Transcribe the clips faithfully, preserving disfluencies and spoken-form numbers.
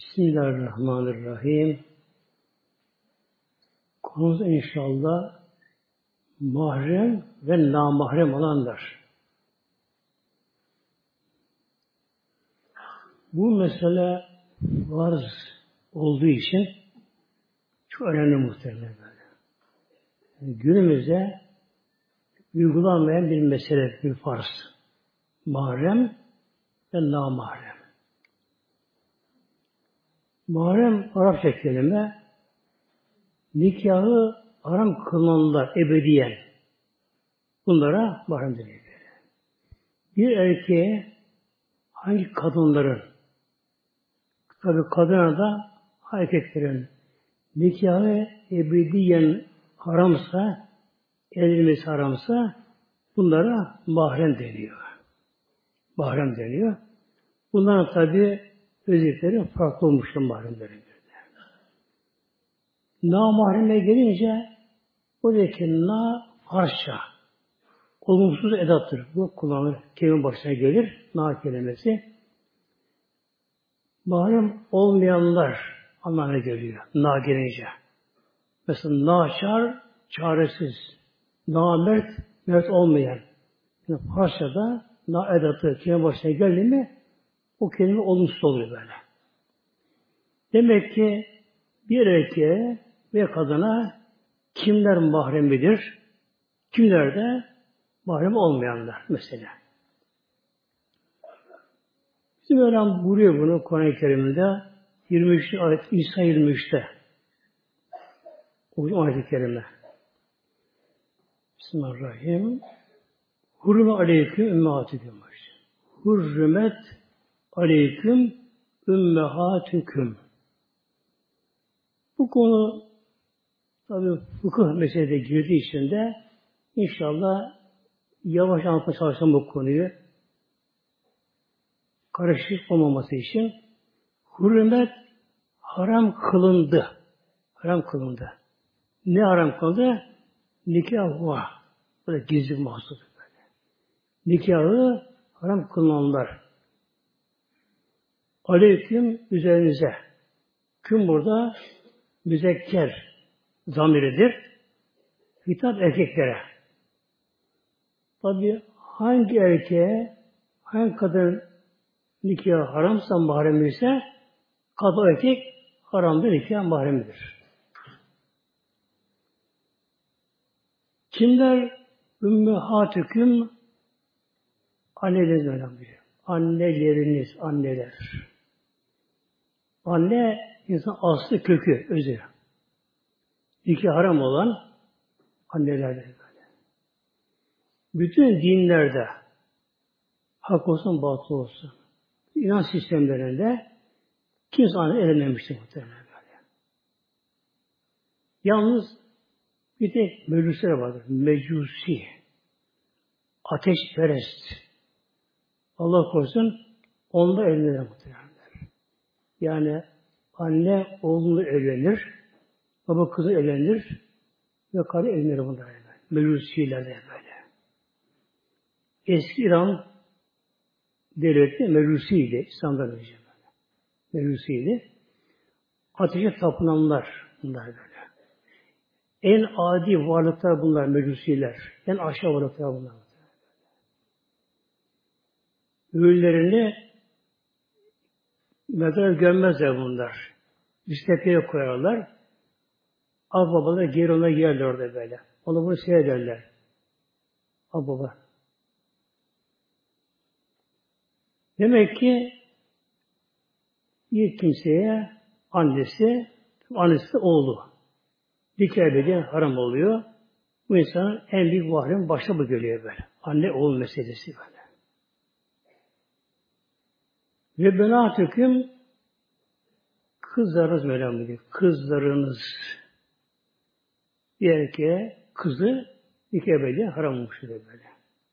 Bismillahirrahmanirrahim. Konumuz inşallah mahrem ve namahrem olanlar. Bu mesele farz olduğu için çok önemli muhtemelen böyle. Yani günümüzde uygulanmayan bir mesele, bir farz. Mahrem ve namahrem. Mahrem Arapça kelime, nikahı haram kılınanlar ebediyen. Bunlara mahrem deniyor. Bir erkeğe hangi kadınların, tabi kadına da erkeklerin nikahı ebediyen haramsa, evlenmesi haramsa bunlara mahrem deniyor. Mahrem deniyor. Bunların tabi özellikleri farklı olmuştur mahremlerin. Namahreme gelince oradaki na harsça olumsuz edattır. Bu kullanılır. Kelime başına gelir. Na kelimesi. Mahrem olmayanlar anlamına geliyor. Na gelince. Mesela naçar, çaresiz. Namert, mert olmayan. Yani Farsçada na edatı kelime başına geldi mi o kelime olumsuz oluyor böyle. Demek ki bir erkeğe ve kadına kimler mahremidir, kimler de mahrem olmayanlar mesela. Bizim Mevlam buyuruyor bunu Kur'an-ı Kerim'de yirmi üç ayet İsa yirmi üçte o ayet-i kerime. Bismillahirrahmanirrahim. Hurme aleyküm ümmehatikum. Hurmet aleyküm ümmehatüküm. Bu konu tabi fıkıh meselede girdiği için de inşallah yavaş anlatmaya çalışacağım bu konuyu. Karışık olmaması için hürmet haram kılındı. Haram kılındı. Ne haram kılındı? Nikah var. Böyle gizli mahsus böyle. Nikahı haram kılınanlar. Aleyküm üzerinize. Küm burada müzekker zamiridir. Hitap erkeklere. Tabi hangi erkeğe, hangi kadın nikahı haramsa mahrem ise kadın erkek haramdır, nikah mahremidir. Kimler ümmühatüküm anneleriniz önemli. Anneleriniz, anneler. Anne insan aslı kökü, özü. Nikah haram olan annelerdir böyle. Bütün dinlerde hak olsun, batıl olsun. İnanç sistemlerinde kimse anne evlenmemiştir muhtemelen böyle. Yalnız bir tek mecusiler vardır. Mecusi. Ateşperest. Allah korusun onda evlenir muhtemelen. Yani anne oğlunu evlenir, baba kızı evlenir ve karı evlenir bunlar. Mecusiler de böyle. Eski İran devleti Mecusiydi, İslam'dan önce böyle. Mecusiydi. Ateşe tapınanlar bunlar böyle. En adi varlıklar bunlar Mecusiler. En aşağı varlıklar bunlar. Ölülerini mezara gömmezler bunlar. Üst tepeye koyarlar. Ağababalar geri ona yerler orada böyle. Onu bunu seyrederler. Ağababa. Demek ki bir kimseye annesi, annesi de oğlu. Nikah ebediyen haram oluyor. Bu insanın en büyük mahremi başta bu geliyor böyle. Anne oğul meselesi böyle. Ve benatüküm kızlarınız Mevlam diyor. Kızlarınız bir erkeğe kızı nikah ebediyen haram olmuş diyor böyle.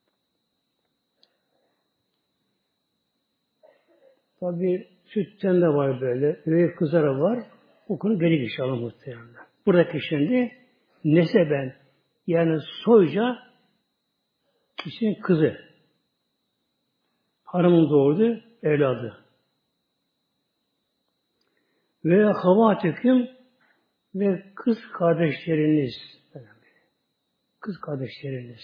Tabi sütten de var böyle. Üvey kızlara var. O konu geri inşallah muhtemelen. Buradaki şimdi neseben yani soyca kişinin kızı. Hanımın doğurdu evladı. Ve havatüküm ve kız kardeşleriniz. Kız kardeşleriniz.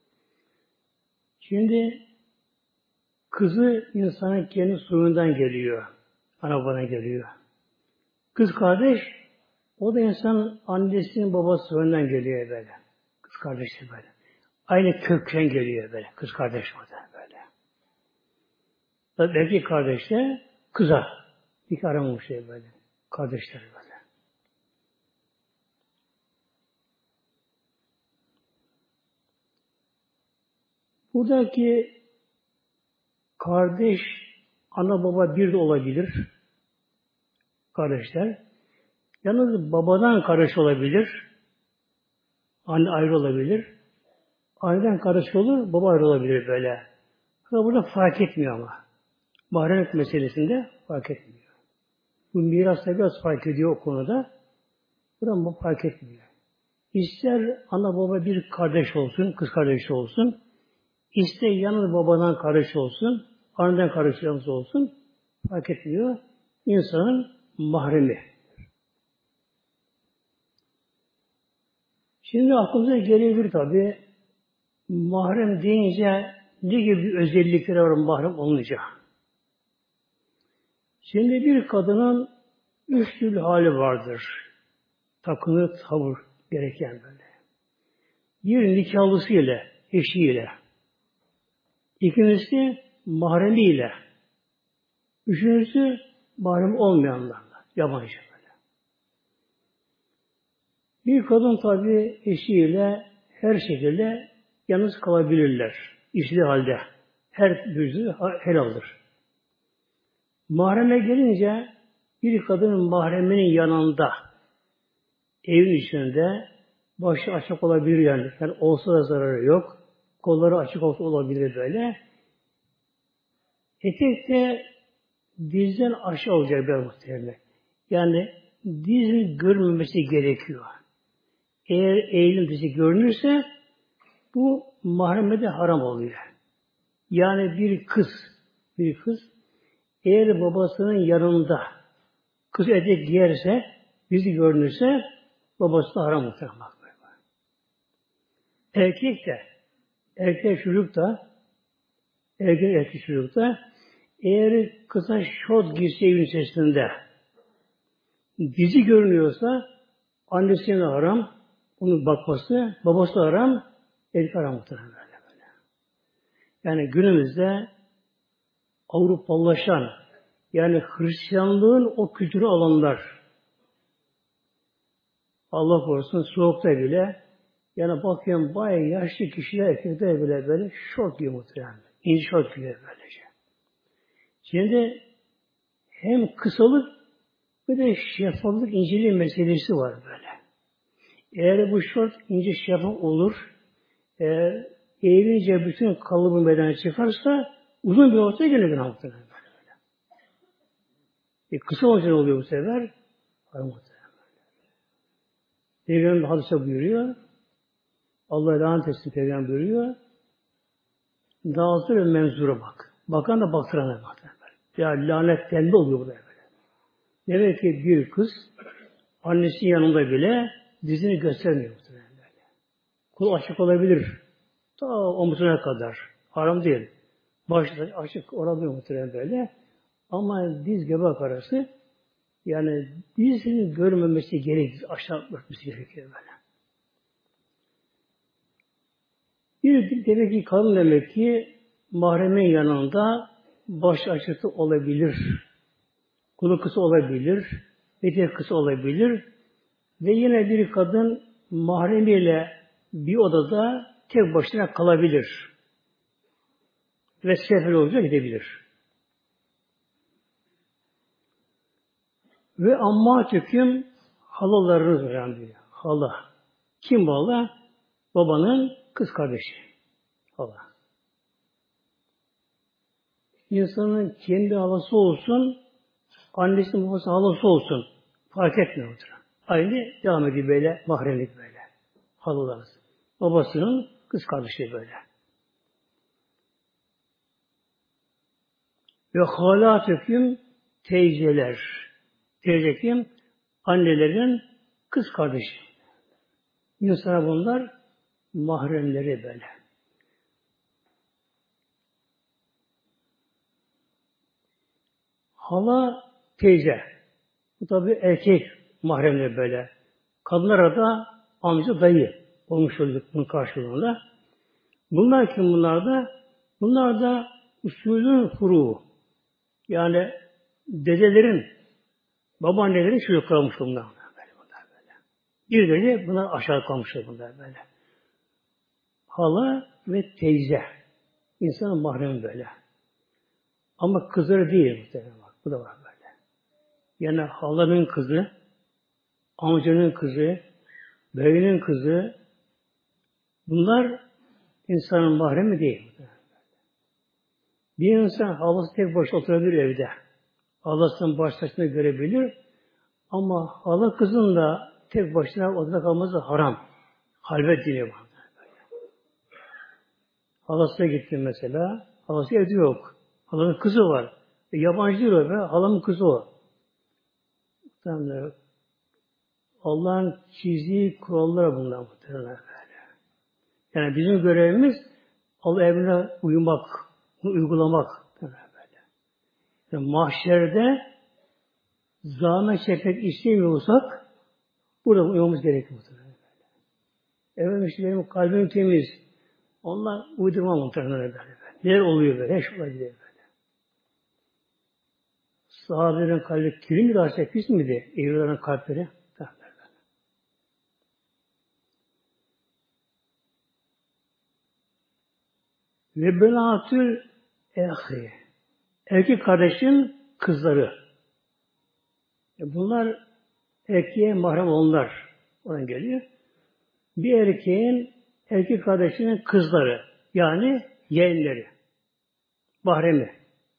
Şimdi kızı insanın kendi suyundan geliyor. Ana babana geliyor. Kız kardeş o da insanın annesinin babası suyundan geliyor böyle. Kız kardeşi böyle. Aynı kökten geliyor böyle. Kız kardeş o da böyle. Tabii erkek kardeş de kıza. İki aramamış şey böyle. Kardeşler böyle. Buradaki kardeş, ana baba bir de olabilir. Kardeşler. Yalnız babadan kardeş olabilir. Anne ayrı olabilir. Anneden kardeş olur, baba ayrı olabilir böyle. Ama burada fark etmiyor ama. Mahremiyet meselesinde fark etmiyor. Bu mirasta biraz fark ediyor o konuda. Burada fark etmiyor. İster ana baba bir kardeş olsun, kız kardeşi olsun, ister yalnız babadan kardeş olsun, anneden kardeş yalnız olsun, fark etmiyor. İnsanın mahremi. Şimdi aklımıza gelebilir tabi, mahrem deyince ne gibi özellikleri var mahrem olunca? Şimdi bir kadının üç türlü hali vardır. Takınır, tavır gereken böyle. Bir nikahlısı ile, eşiyle. İkincisi mahremiyle. Üçüncüsü mahrem olmayanlarla, yabancı böyle. Bir kadın tabi eşiyle her şekilde yalnız kalabilirler. İşli halde. Her yüzü helaldir. Mahreme gelince bir kadının mahreminin yanında evin içinde başı açık olabilir yani. Yani olsa da zararı yok. Kolları açık olsa olabilir böyle. Etek de dizden aşağı olacak bir muhtemelen. Yani dizin görmemesi gerekiyor. Eğer eğilim dizi görünürse bu mahremede haram oluyor. Yani bir kız, bir kız eğer babasının yanında kız etek giyerse, dizi görünürse babası da haram muhtemelen. Erkek de, erkek çocuk da, erkek erkek çocuk da eğer kısa şort giysi evin içerisinde dizi görünüyorsa annesine haram, onun bakması, babası haram, erkek haram muhtemelen böyle. Yani günümüzde Avrupalılaşan, yani Hristiyanlığın o kültürü alanlar, Allah korusun soğukta bile, yani bakıyorum bayağı yaşlı kişiler, erkekler bile böyle şort giyiyor muhtemelen. İnce şort giyiyor böylece. Şimdi hem kısalık bir de şeffaflık, inceliği meselesi var böyle. Eğer bu şort ince şeffaf olur, eğer eğilince bütün kalıbın bedene çıkarsa uzun bir ortaya gelir bir haftada böyle. E, kısa olunca oluyor bu sefer? Haram muhtemelen. Peygamber hadise buyuruyor. Allah lanet etsin Peygamber buyuruyor. Nazır ve menzura bak. Bakan da baktırana bak. Ya lanet kendi oluyor burada böyle. Demek ki bir kız annesinin yanında bile dizini göstermiyor böyle. Kul açık olabilir. Ta omuzuna kadar. Haram değil. Başta açık olabilir muhtemelen böyle. Ama diz göbek arası yani dizinin görmemesi gerekir. Aşağı örtmesi gerekiyor böyle. Bir demek ki kadın demek ki mahremin yanında baş açısı olabilir. Kulu kısa olabilir. Etek kısa olabilir. Ve yine bir kadın mahremiyle bir odada tek başına kalabilir. Ve sefer olacak gidebilir. Ve amma tüküm halalarınız var diyor. Hala. Kim bu hala? Babanın kız kardeşi. Hala. İnsanın kendi halası olsun, annesinin babası halası olsun. Fark etmiyor. Aynı devam ediyor böyle, mahremlik böyle. Halalarınız. Babasının kız kardeşi böyle. Ve halatüküm teyzeler. Teyze kim? Annelerin kız kardeşi. İnsana bunlar mahremleri böyle. Hala, teyze. Bu tabi erkek mahremleri böyle. Kadınlara da amca, dayı olmuş olduk bunun karşılığında. Bunlar kim bunlar da? Bunlar da usulün furuğu. Yani dedelerin, babaannelerin çocukları olmuş bunlar. Böyle, bunlar böyle. Bir derece bunlar aşağı kalmışlar bunlar böyle. Hala ve teyze. İnsanın mahremi böyle. Ama kızları değil muhtemelen bak. Bu da var böyle. Yani halanın kızı, amcanın kızı, beyinin kızı, bunlar insanın mahremi değil. Bir insan halası tek başına oturabilir evde. Halasının başlaşını görebilir. Ama hala kızın da tek başına odada kalması haram. Halvet deniyor bana. Halasına gitti mesela. Halası evde yok. Halanın kızı var. E, yabancı değil o be. Halamın kızı o. Tamam. Allah'ın çizdiği kuralları bunlar muhtemelen böyle. Yani bizim görevimiz Allah emrine uymak, bunu uygulamak böyle. Yani mahşerde zahmet çekmek istemiyorsak burada uymamız gerekiyor muhtemelen böyle. Efendim işte benim kalbim temiz. Onlar uydurma muhtemelen böyle. Neler oluyor böyle? Her şey olabilir böyle. Sahabelerin kalbi kirli mi daha pis miydi? Evlilerin kalpleri. Ve benatül ehi. Erkek kardeşin kızları. Bunlar erkeğe mahrem onlar. Oradan geliyor. Bir erkeğin erkek kardeşinin kızları. Yani yeğenleri. Mahremi.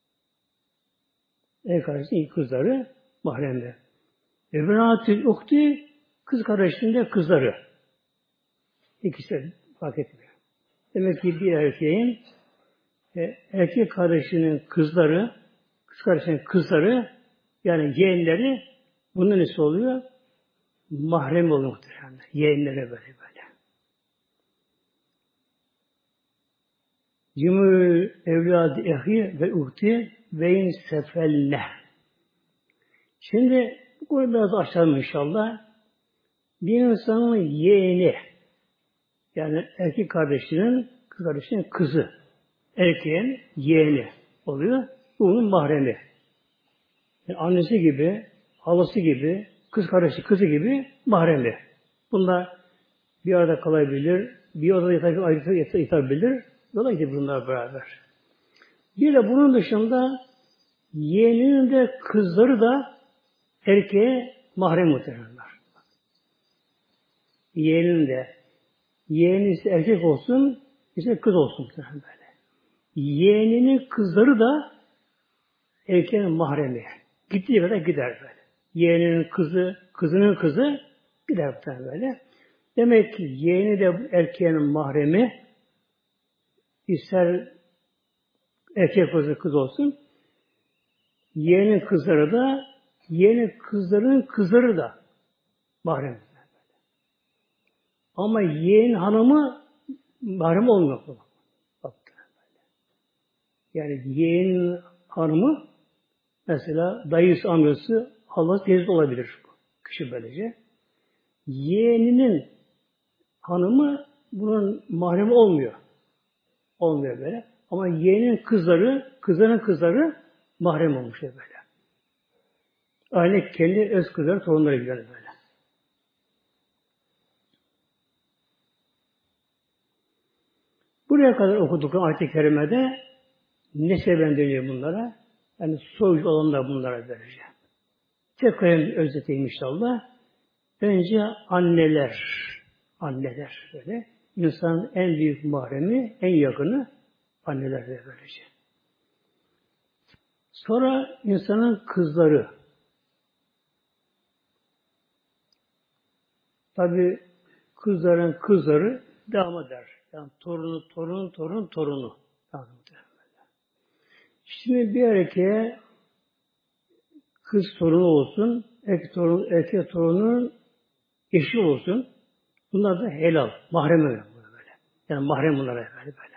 Erkek kardeşinin kızları mahremde. Ve benatül ukti kız kardeşinin de kızları. İkisi de fark etmiyor. Demek ki bir erkeğin e, erkek kardeşinin kızları, kız kardeşinin kızları, yani yeğenleri bunun nesi oluyor? Mahrem oluyor muhtemelen. Yeğenlere böyle böyle. Cümül evladı ehi ve uhti ve in sefelle. Şimdi bunu biraz açalım inşallah. Bir insanın yeğeni, yani erkek kardeşinin, kız kardeşinin kızı, erkeğin yeğeni oluyor. Bunun mahremi. Yani annesi gibi, halası gibi, kız kardeşi kızı gibi mahremi. Bunlar bir arada kalabilir, bir odada yatabilir, yatabilir. Dolayısıyla bunlar beraber. Bir de bunun dışında yeğeninin de kızları da erkeğe mahrem muhtemelenler. Yeğeninin de yeğeni ise erkek olsun, ise kız olsun böyle. Yeğeninin kızları da erkeğin mahremi. Gittiği kadar gider böyle. Yeğeninin kızı, kızının kızı gider böyle. Demek ki yeğeni de erkeğin mahremi, ister erkek kızı kız olsun, yeğenin kızları da, yeğenin kızlarının kızları da mahrem. Ama yeğen hanımı mahrem olmuyor. Bak. Yani yeğen hanımı mesela dayısı, amcası, halası, teyze olabilir. Kişi böylece. Yeğeninin hanımı bunun mahremi olmuyor. Olmuyor böyle. Ama yeğenin kızları, kızların kızları mahrem olmuş böyle. Aynı kendi öz kızları, torunları gibi böyle. Buraya kadar okuduk ayet-i kerimede neseben deniyor bunlara. Yani soyucu olanlar bunlara böylece. Tekrar özeteyim inşallah. Önce anneler. Anneler böyle. İnsanın en büyük mahremi, en yakını anneler de böylece. Sonra insanın kızları. Tabi kızların kızları devam eder. Yani torunu, torun, torun, torunu. Şimdi bir erkeğe kız torunu olsun, erkek torun, erkek torunun eşi olsun. Bunlar da helal. Mahrem öyle. Böyle. Yani mahrem bunlara böyle böyle.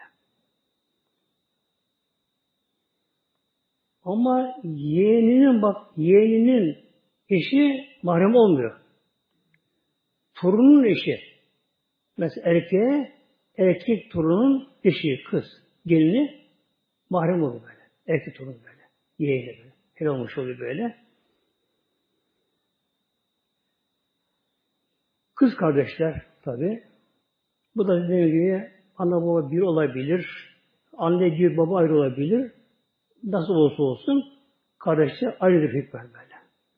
Ama yeğeninin bak yeğeninin eşi mahrem olmuyor. Torunun eşi. Mesela erkeğe erkek torunun eşi, kız, gelini mahrem oluyor böyle. Erkek torun böyle. Yeğeni böyle. Helal olmuş oluyor böyle. Kız kardeşler tabi. Bu da dediğim gibi ana baba bir olabilir. Anne bir baba ayrı olabilir. Nasıl olursa olsun kardeşler ayrı bir hükmen böyle.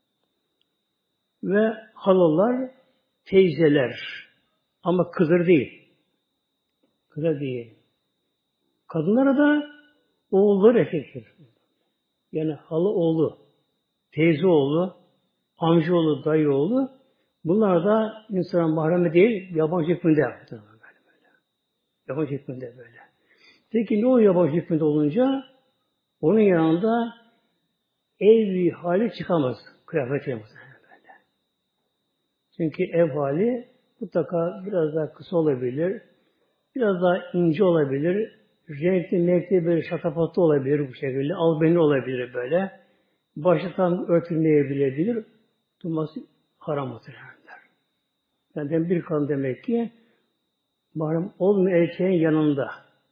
Ve halalar, teyzeler ama kızır değil. Kızır değil. Kadınlara da oğulları erkektir. Yani hala oğlu, teyze oğlu, amca oğlu, dayı oğlu bunlar da insanın mahremi değil, yabancı hükmünde yaptı. Böyle böyle. Yabancı hükmünde böyle. Peki ne o yabancı hükmünde olunca? Onun yanında ev hali çıkamaz. Kıyafet yapamaz. Böyle. Çünkü ev hali mutlaka biraz daha kısa olabilir, biraz daha ince olabilir, renkli, renkli böyle şatafatlı olabilir bu şekilde, albenli olabilir böyle. Başı tam örtülmeyebilebilir. Durması haram muhtemelenler. Yani bir kadın demek ki mahrem olmayan erkeğin yanında.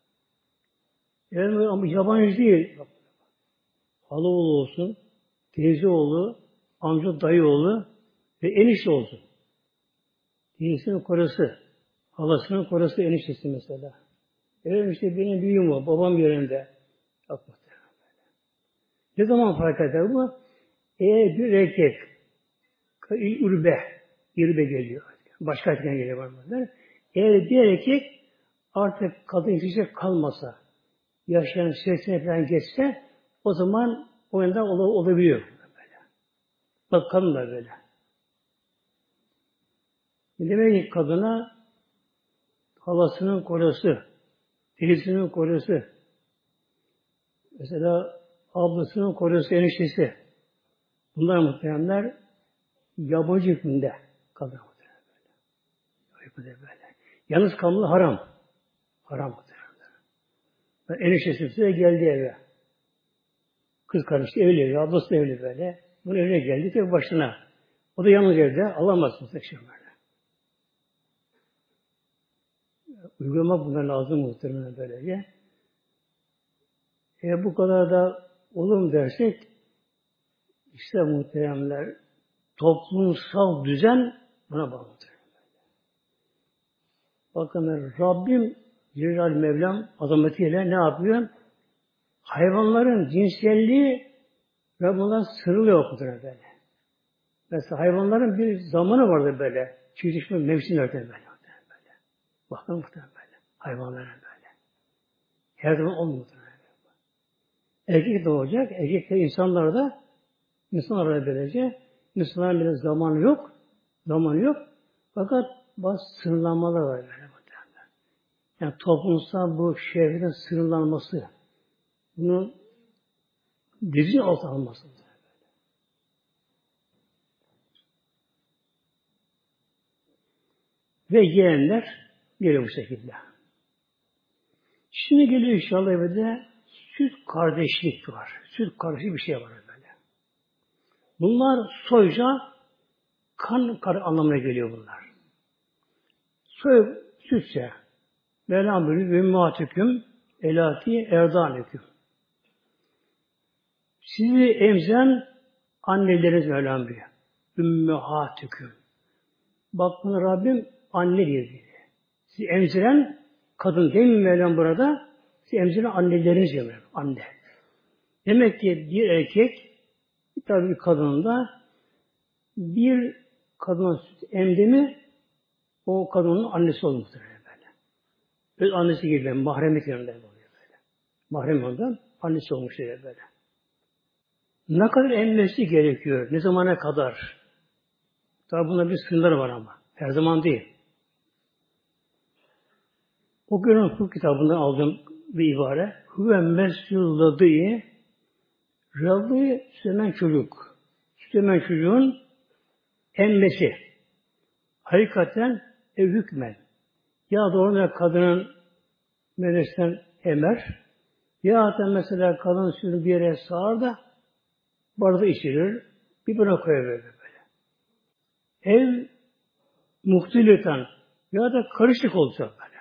Yani ama yabancı değil. Hala oğlu olsun, teyze oğlu, amca dayı oğlu ve enişte olsun. Teyzesinin korası, halasının korası eniştesi mesela. Evet işte benim büyüğüm var, babam yerinde. Yapmadı. Ne zaman fark eder bu? Eğer bir erkek, ürbe, ürbe geliyor. Başka erkekten geliyor var. Eğer bir erkek artık kadın yetişecek kalmasa, yaşayan seksene falan geçse, o zaman o yönden ol, olabiliyor. Böyle. Bak kadın da böyle. Demek ki kadına halasının korası, teyzesinin korası, mesela ablasının korası, eniştesi. Bunlar muhtemelenler yabancı hükmünde kalır muhtemelen böyle. böyle. Yalnız kalmalı haram. Haram muhtemelen. Eniştesi size geldi eve. Kız kardeşi evli, ablası da evli böyle. Bunun evine geldi tek başına. O da yalnız evde alamazsın seçim böyle. Uygulamak buna lazım muhtemelen böylece. Eğer bu kadar da olur mu dersek işte muhteremler toplumsal düzen buna bağlıdır. Bakın Rabbim Celal Mevlam azametiyle ne yapıyor? Hayvanların cinselliği ve bunlar sırılıyor okudur böyle. Mesela hayvanların bir zamanı vardı böyle. Çiftleşme mevsimlerde böyle. böyle. Bakın muhtemelen böyle. Hayvanların böyle. Her zaman olmuyor. Erkek de olacak. Erkek de insanlar da insanlar da böylece. İnsanların bile zamanı yok. Zamanı yok. Fakat bazı sınırlamalar var böyle. Yani toplumsal bu şehrin sınırlanması, bunun dizin altına alması. Ve yeğenler geliyor bu şekilde. Şimdi geliyor inşallah evde süt kardeşlik var. Süt kardeşlik bir şey var böyle. Bunlar soyca kan kar anlamına geliyor bunlar. Soy sütse Mevlam buyuruyor ve ümmatüküm elati erdanüküm. Sizi emzen anneleriniz Mevlam buyuruyor. Ümmehatüküm. Bak bunu Rabbim anne diyor. Sizi emziren kadın değil mi Mevlam burada? Sizi emziren anneleriniz diyor. Anne. Demek ki bir erkek tabii bir kadının da bir kadının emdi mi o kadının annesi olmuştur. Öz annesi gibi ben mahremlik yanında oluyor böyle. Mahrem ondan annesi olmuş diye böyle. Ne kadar emmesi gerekiyor? Ne zamana kadar? Tabi bunda bir sınırları var ama. Her zaman değil. O günün hukuk kitabından aldığım bir ibare. Huve mesculadığı Rabbi süt emen çocuk. Süt emen çocuğun emmesi. Hakikaten ev hükmen. Ya doğrudan kadının meclisten emer, ya da mesela kadın sütünü bir yere sağar da bardağı içirir, bir buna koyar böyle. Ev muhtileten ya da karışık olacak böyle.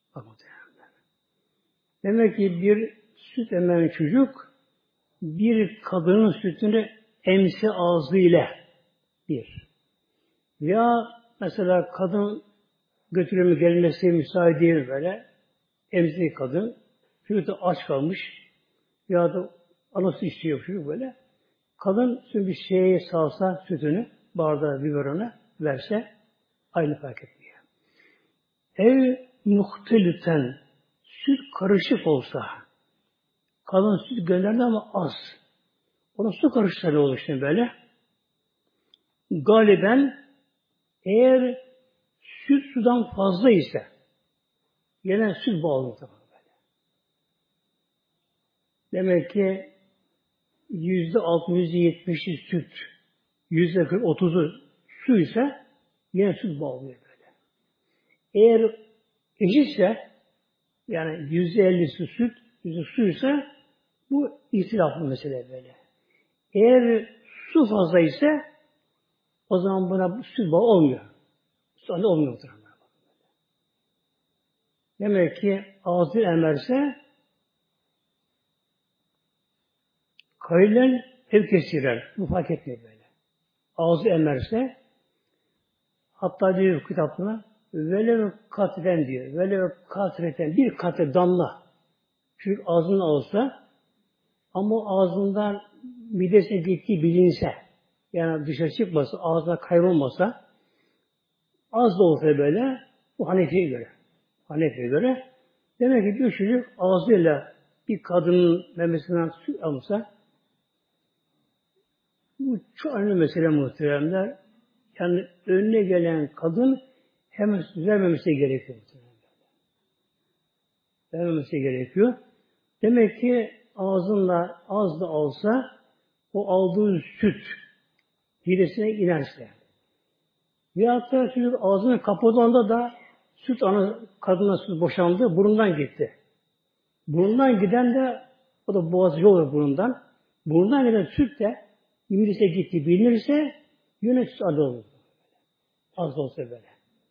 Demek ki bir süt emen çocuk bir kadının sütünü emsi ağzıyla bir. Ya mesela kadın götürümü gelmesi müsait değil böyle. Emzikli kadın çocuk da aç kalmış ya da anası istiyor çocuk böyle. Kadın şimdi bir şeye salsa sütünü bardağı biberonu verse aynı fark etmiyor. Ev muhteliten süt karışık olsa kadın süt gönderdi ama az. Ona su karışsa ne olur şimdi böyle? Galiben eğer süt sudan fazla ise gelen süt bağlı tabii böyle. Demek ki yüzde altmış, yüzde yetmişi süt, yüzde kırk, otuzu su ise yine süt bağlıyor böyle. Eğer eşitse yani yüzde ellisi süt, yüzde su ise bu ihtilaflı mesele böyle. Eğer su fazla ise o zaman buna süt bağı olmuyor. Sonra olmuyor. Demek ki ağzı emerse kaylen ev kesirer. Bu fark etmiyor böyle. Ağzı emerse hatta diyor kitapına velev katren diyor. Velev katreten bir katre damla. Çünkü ağzını alsa ama ağzından midesine gittiği bilinse yani dışarı çıkmasa, ağzına kaybolmasa az da olsa böyle bu Hanefi'ye göre. Hanefi'ye göre demek ki bir çocuk ağzıyla bir kadının memesinden süt alırsa bu çok önemli mesele muhteremler. Yani önüne gelen kadın hemen süt vermemesi gerekiyor. Vermemesi gerekiyor. Demek ki ağzınla az da alsa o aldığı süt midesine inerse veyahut da çocuk ağzını kapatığında da süt ana kadına süt boşandı, burundan gitti. Burundan giden de o da boğazı olur burundan. Burundan giden süt de midesine gitti bilinirse yine süt adı olur. Az da olsa böyle.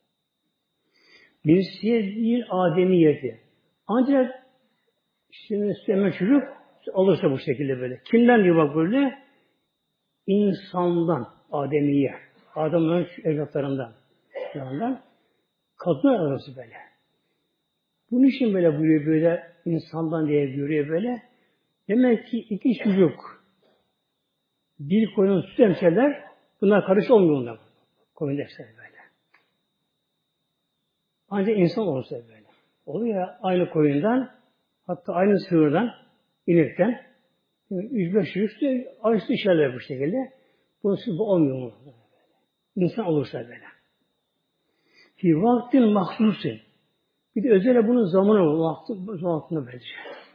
Birisi değil ademiyeti. Ancak şimdi hemen çocuk alırsa bu şekilde böyle. Kimden diyor bak böyle? İnsandan, ademiye. Adamların evlatlarından. Yanından. Kadınlar arası böyle. Bunun için böyle buyuruyor böyle insandan diye buyuruyor böyle. Demek ki iki çocuk bir koyun süt emseler bunlar karış olmuyor onlar. Koyun emseler böyle. Ancak insan olursa böyle. Oluyor ya aynı koyundan hatta aynı sığırdan inekten üç beş çocuk aynı süt içerler bu şekilde. Bu süt olmuyor mu? İnsan olursa böyle. Ki vaktin mahsusin. Bir de özel bunun zamanı var. Vakti, vaktinde böylece.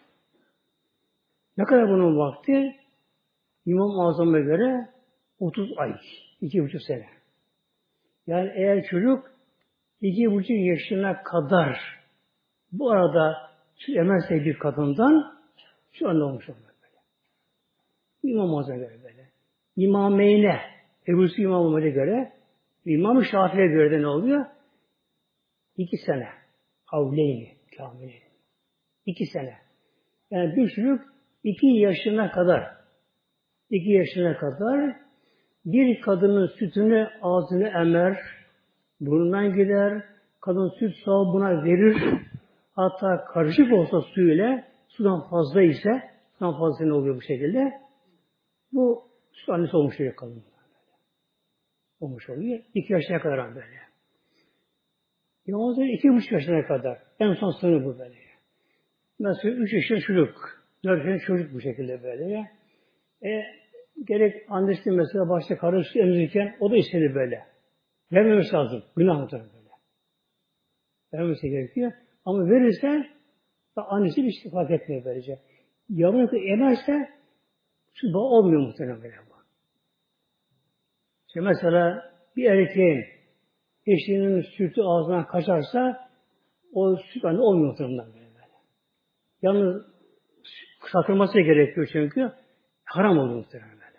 Ne kadar bunun vakti? İmam-ı Azam'a göre otuz ay. iki buçuk sene. Yani eğer çocuk iki buçuk yaşına kadar bu arada süt emezse bir kadından şu anda olmuş olur böyle. İmam-ı Azam'a göre böyle. İmameyne Ebu Sü İmam-ı göre İmam-ı Şafii'ye göre de ne oluyor? İki sene. Havleyni. Kamileyni. İki sene. Yani bir çocuk iki yaşına kadar iki yaşına kadar bir kadının sütünü ağzına emer, burnundan gider, kadın süt sağı buna verir, hatta karışık olsa suyla, sudan fazla ise, sudan fazla ne oluyor bu şekilde? Bu süt annesi olmuş oluyor kadın. Olmuş oluyor. İki yaşına kadar böyle. Yalnız iki buçuk yaşına kadar. En son sınır bu böyle. Mesela üç yaşında çocuk, dört yaşında çocuk bu şekilde böyle. E, gerek annesi mesela başta karı süt emzirirken o da istedi böyle. Vermemesi lazım. Günah mıdır böyle. Vermemesi gerekiyor. Ama verirse annesi bir şey fark etmiyor böylece. Yavru emerse süt bağı olmuyor muhtemelen böyle bu. İşte mesela bir erkeğin eşinin sütü ağzından kaçarsa o süt anne olmuyor muhtemelen böyle. Yalnız sakınması gerekiyor çünkü haram oluyor muhtemelen böyle.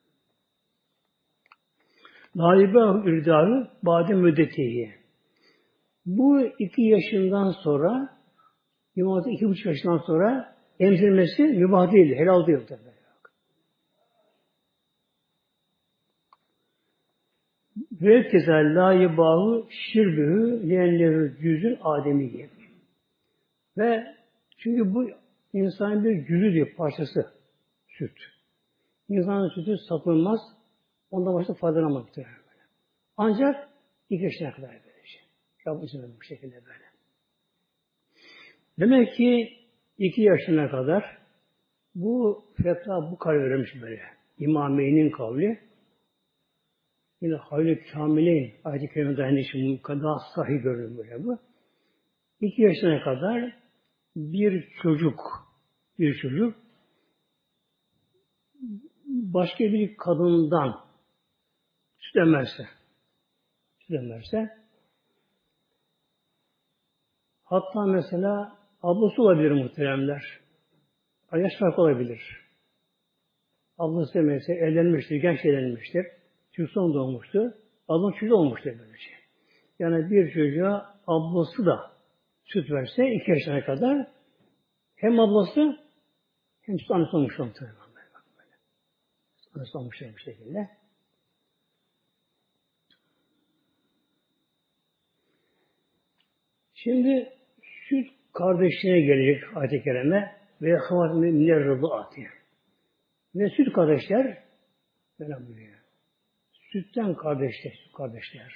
Naibe ürdarı bade müddetihi. Bu iki yaşından sonra yumurta iki buçuk yaşından sonra emzirmesi mübah değil, helal değil. Ve kezel la yebahu şirbühü liyenlehu cüzün ademi. Ve çünkü bu insanın bir cüzü diye parçası süt. İnsanın sütü satılmaz, ondan başka faydalanmak böyle. Ancak iki yaşına kadar böyle şey. Rabbim izin bu şekilde böyle. Demek ki iki yaşına kadar bu fetva bu karar vermiş böyle. İmameyn'in kavli. Yine Hayl-i Kamileyn ayet-i kerime dayandığı için daha sahih görünüyor böyle bu. İki yaşına kadar bir çocuk bir çocuk başka bir kadından süt emerse süt emerse hatta mesela ablası olabilir muhteremler. Yaş farkı olabilir. Ablası mesela evlenmiştir, genç evlenmiştir. Çünkü son doğmuştu. Ablanın çocuğu olmuştu böyle şey. Yani bir çocuğa ablası da süt verse iki yaşına kadar hem ablası hem süt annesi olmuş muhtemelen. Annesi olmuş bir şekilde. Şimdi süt kardeşine gelecek ayet-i kerime ve havat minner rıdâti. Ve süt kardeşler böyle buyuruyor. Sütten kardeşler, süt kardeşler.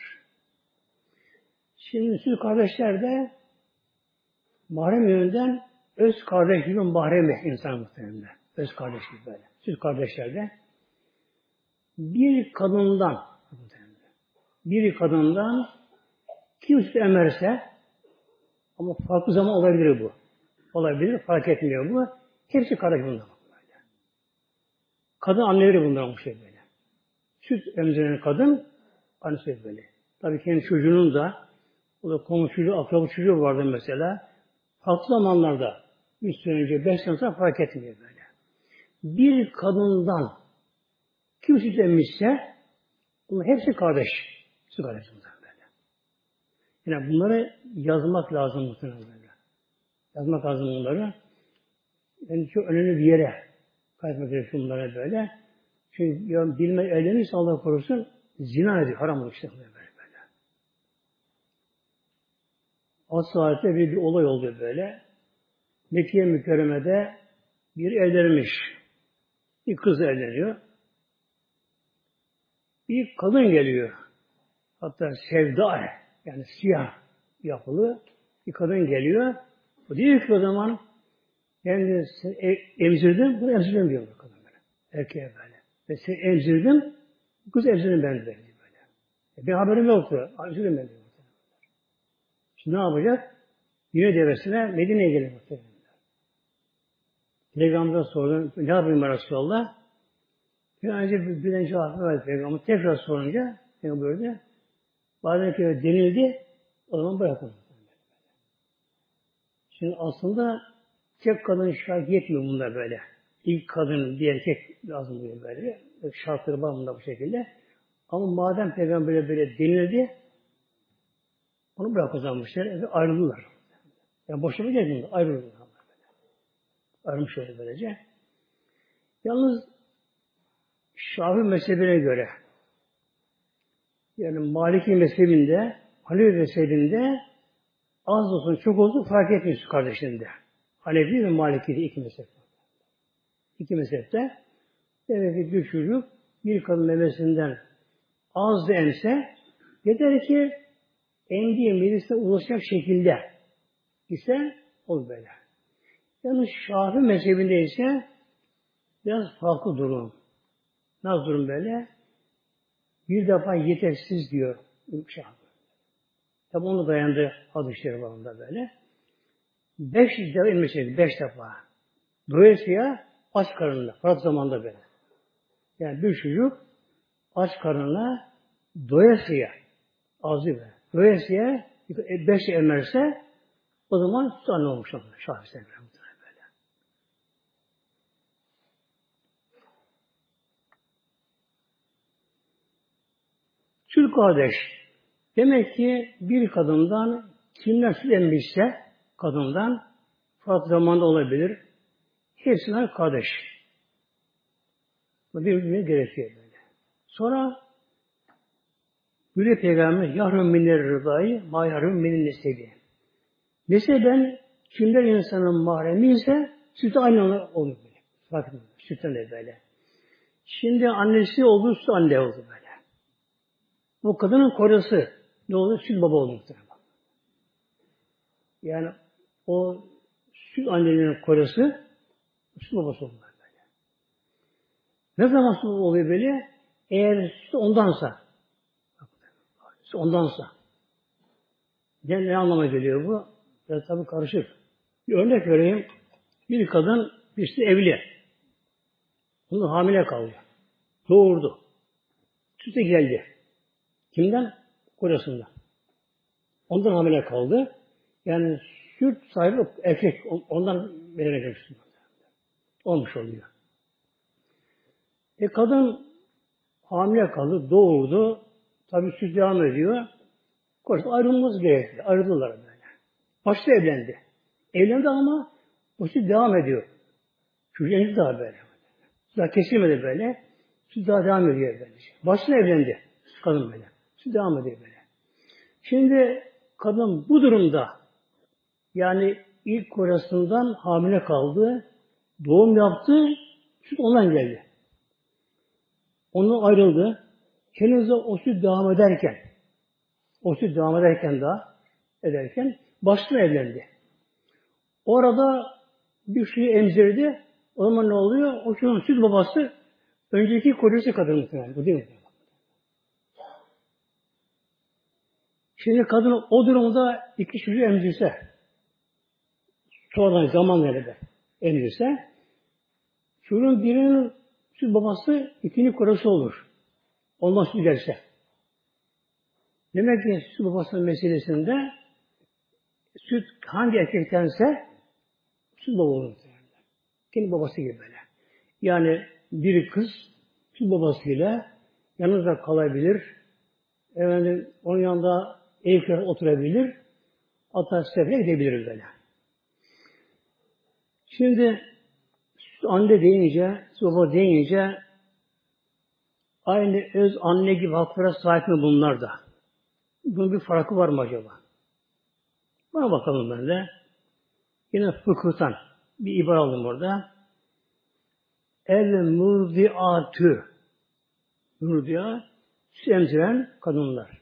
Şimdi süt kardeşler de mahrem yönünden öz kardeş gibi mahrem insan muhtemelen. Öz kardeş gibi böyle. Süt kardeşler de bir kadından bir kadından kim süt emerse ama farklı zaman olabilir bu. Olabilir, fark etmiyor bu. Hepsi kardeş bunlar. Böyle. Kadın anneleri bunlar olmuş böyle. Süt emziren kadın annesi böyle. Tabii kendi çocuğunun da o da komşu, akraba çocuğu vardı mesela. Farklı zamanlarda üç sene önce, beş sene sonra fark etmiyor böyle. Bir kadından kim süt emmişse bunlar hepsi kardeş. Süt kardeş bunlar böyle. Yani bunları yazmak lazım muhtemelen böyle. Yazmak lazım bunları. Yani çok önemli bir yere kaydetmek gerekiyor bunlara böyle. Çünkü ya bilme evlenirse Allah korusun zina ediyor. Haram olur işte böyle böyle. Az saatte bir, bir olay oldu böyle. Mekke mükerremede bir evlenmiş. Bir kız evleniyor. Bir kadın geliyor. Hatta sevda yani siyah yapılı bir kadın geliyor. O diyor ki o zaman yani emzirdim, bunu emzirdim diyor bu kadın böyle. Erkeğe böyle. Ve sen emzirdim, kız emzirdim ben de böyle. E, bir haberim yoktu. Emzirdim ben de. Şimdi ne yapacak? Yine devresine Medine'ye gelir muhtemelen. Peygamber'e sordum, ne yapayım ya Resulallah? Bir önce bir, bir cevap verdi Peygamber. Tekrar sorunca, Peygamber böyle, bazen ki denildi, o zaman bırakın. Şimdi aslında tek kadın şart yetmiyor bunda böyle. İlk kadın, bir erkek lazım diyor böyle. Şartları var bunda bu şekilde. Ama madem Peygamber'e böyle denildi, onu bırakacakmışlar ve ayrıldılar. Yani boşuna geldiğinde ayrıldılar. Ayrılmış öyle böylece. Yalnız Şafii mezhebine göre yani Maliki mezhebinde, Hanefi mezhebinde az olsun çok olsun fark etmiyor kardeşlerinde. Hanefi ve Maliki de iki mezhep. İki mezhepte demek ki bir çocuk bir kadın memesinden az da emse yeter ki emdiği meclisine ulaşacak şekilde ise olur böyle. Yalnız Şafii mezhebinde ise biraz farklı durum. Nasıl durum böyle? Bir defa yetersiz diyor Şafii. Tabi onu dayandı hadisleri var onda böyle. Beş defa inmiştir, beş defa. Dolayısıyla aç karnına, Fırat zamanında böyle. Yani bir çocuk aç karnına doyasıya ağzı be. Doyasıya beş emerse o zaman süt anne olmuş olur. Şafis'e göre böyle. Süt kardeş. Demek ki bir kadından kimler süt emmişse kadından farklı zamanda olabilir. Hepsinden kardeş. Bu birbirine gerekiyor böyle. Sonra Yüce Peygamber yahrum minner rıdayı ma yahrum minin nesebi. Mesela ben kimler insanın mahremi ise sütü aynı olur böyle. Bakın sütten de böyle. Şimdi annesi oldu, süt anne oldu böyle. Bu kadının kocası ne oldu? Süt baba oldu. Yani o süt annenin kocası süt babası oldu böyle. Ne zaman süt oluyor böyle? Eğer süt ondansa süt ondansa ne, ne anlama geliyor bu? Biraz tabii karışık. Bir örnek vereyim. Bir kadın birisi evli. Bunu hamile kalıyor. Doğurdu. Sütü geldi. Kimden? Kocasından. Ondan hamile kaldı. Yani süt sahibi erkek. Ondan vererek olmuş oluyor. E kadın hamile kaldı, doğurdu. Tabii süt devam ediyor. Kocası ayrılması gerekti. Ayrıldılar böyle. Başta evlendi. Evlendi ama o süt devam ediyor. Çocuğun daha böyle. Daha kesilmedi böyle. Süt daha devam ediyor böylece. Başta evlendi. Kadın böyle. Süt devam ediyor böyle. Şimdi kadın bu durumda yani ilk kocasından hamile kaldı. Doğum yaptı. Süt ondan geldi. Ondan ayrıldı. Henüz o süt devam ederken o süt devam ederken daha ederken başta evlendi. Orada bir şeyi emzirdi. O zaman ne oluyor? O çocuğun süt babası önceki kocası kadın. Yani, bu değil mi? Şimdi kadın o durumda iki çocuğu emzirse sonradan zaman nerede emzirse çocuğun birinin süt babası ikinci kocası olur. Ondan süt gelirse. Demek ki süt babasının meselesinde süt hangi erkektense süt baba olur. Kendi babası gibi böyle. Yani bir kız süt babasıyla yanınızda kalabilir. Efendim, onun yanında ev kirası oturabilir. Hatta sefere gidebilir böyle. Şimdi süt anne deyince, süt baba deyince aynı öz anne gibi haklara sahip mi bunlar da? Bunun bir farkı var mı acaba? Bana bakalım ben de. Yine fıkıhtan bir ibare aldım burada. El murdiatü. Murdiat, süt emziren kadınlar.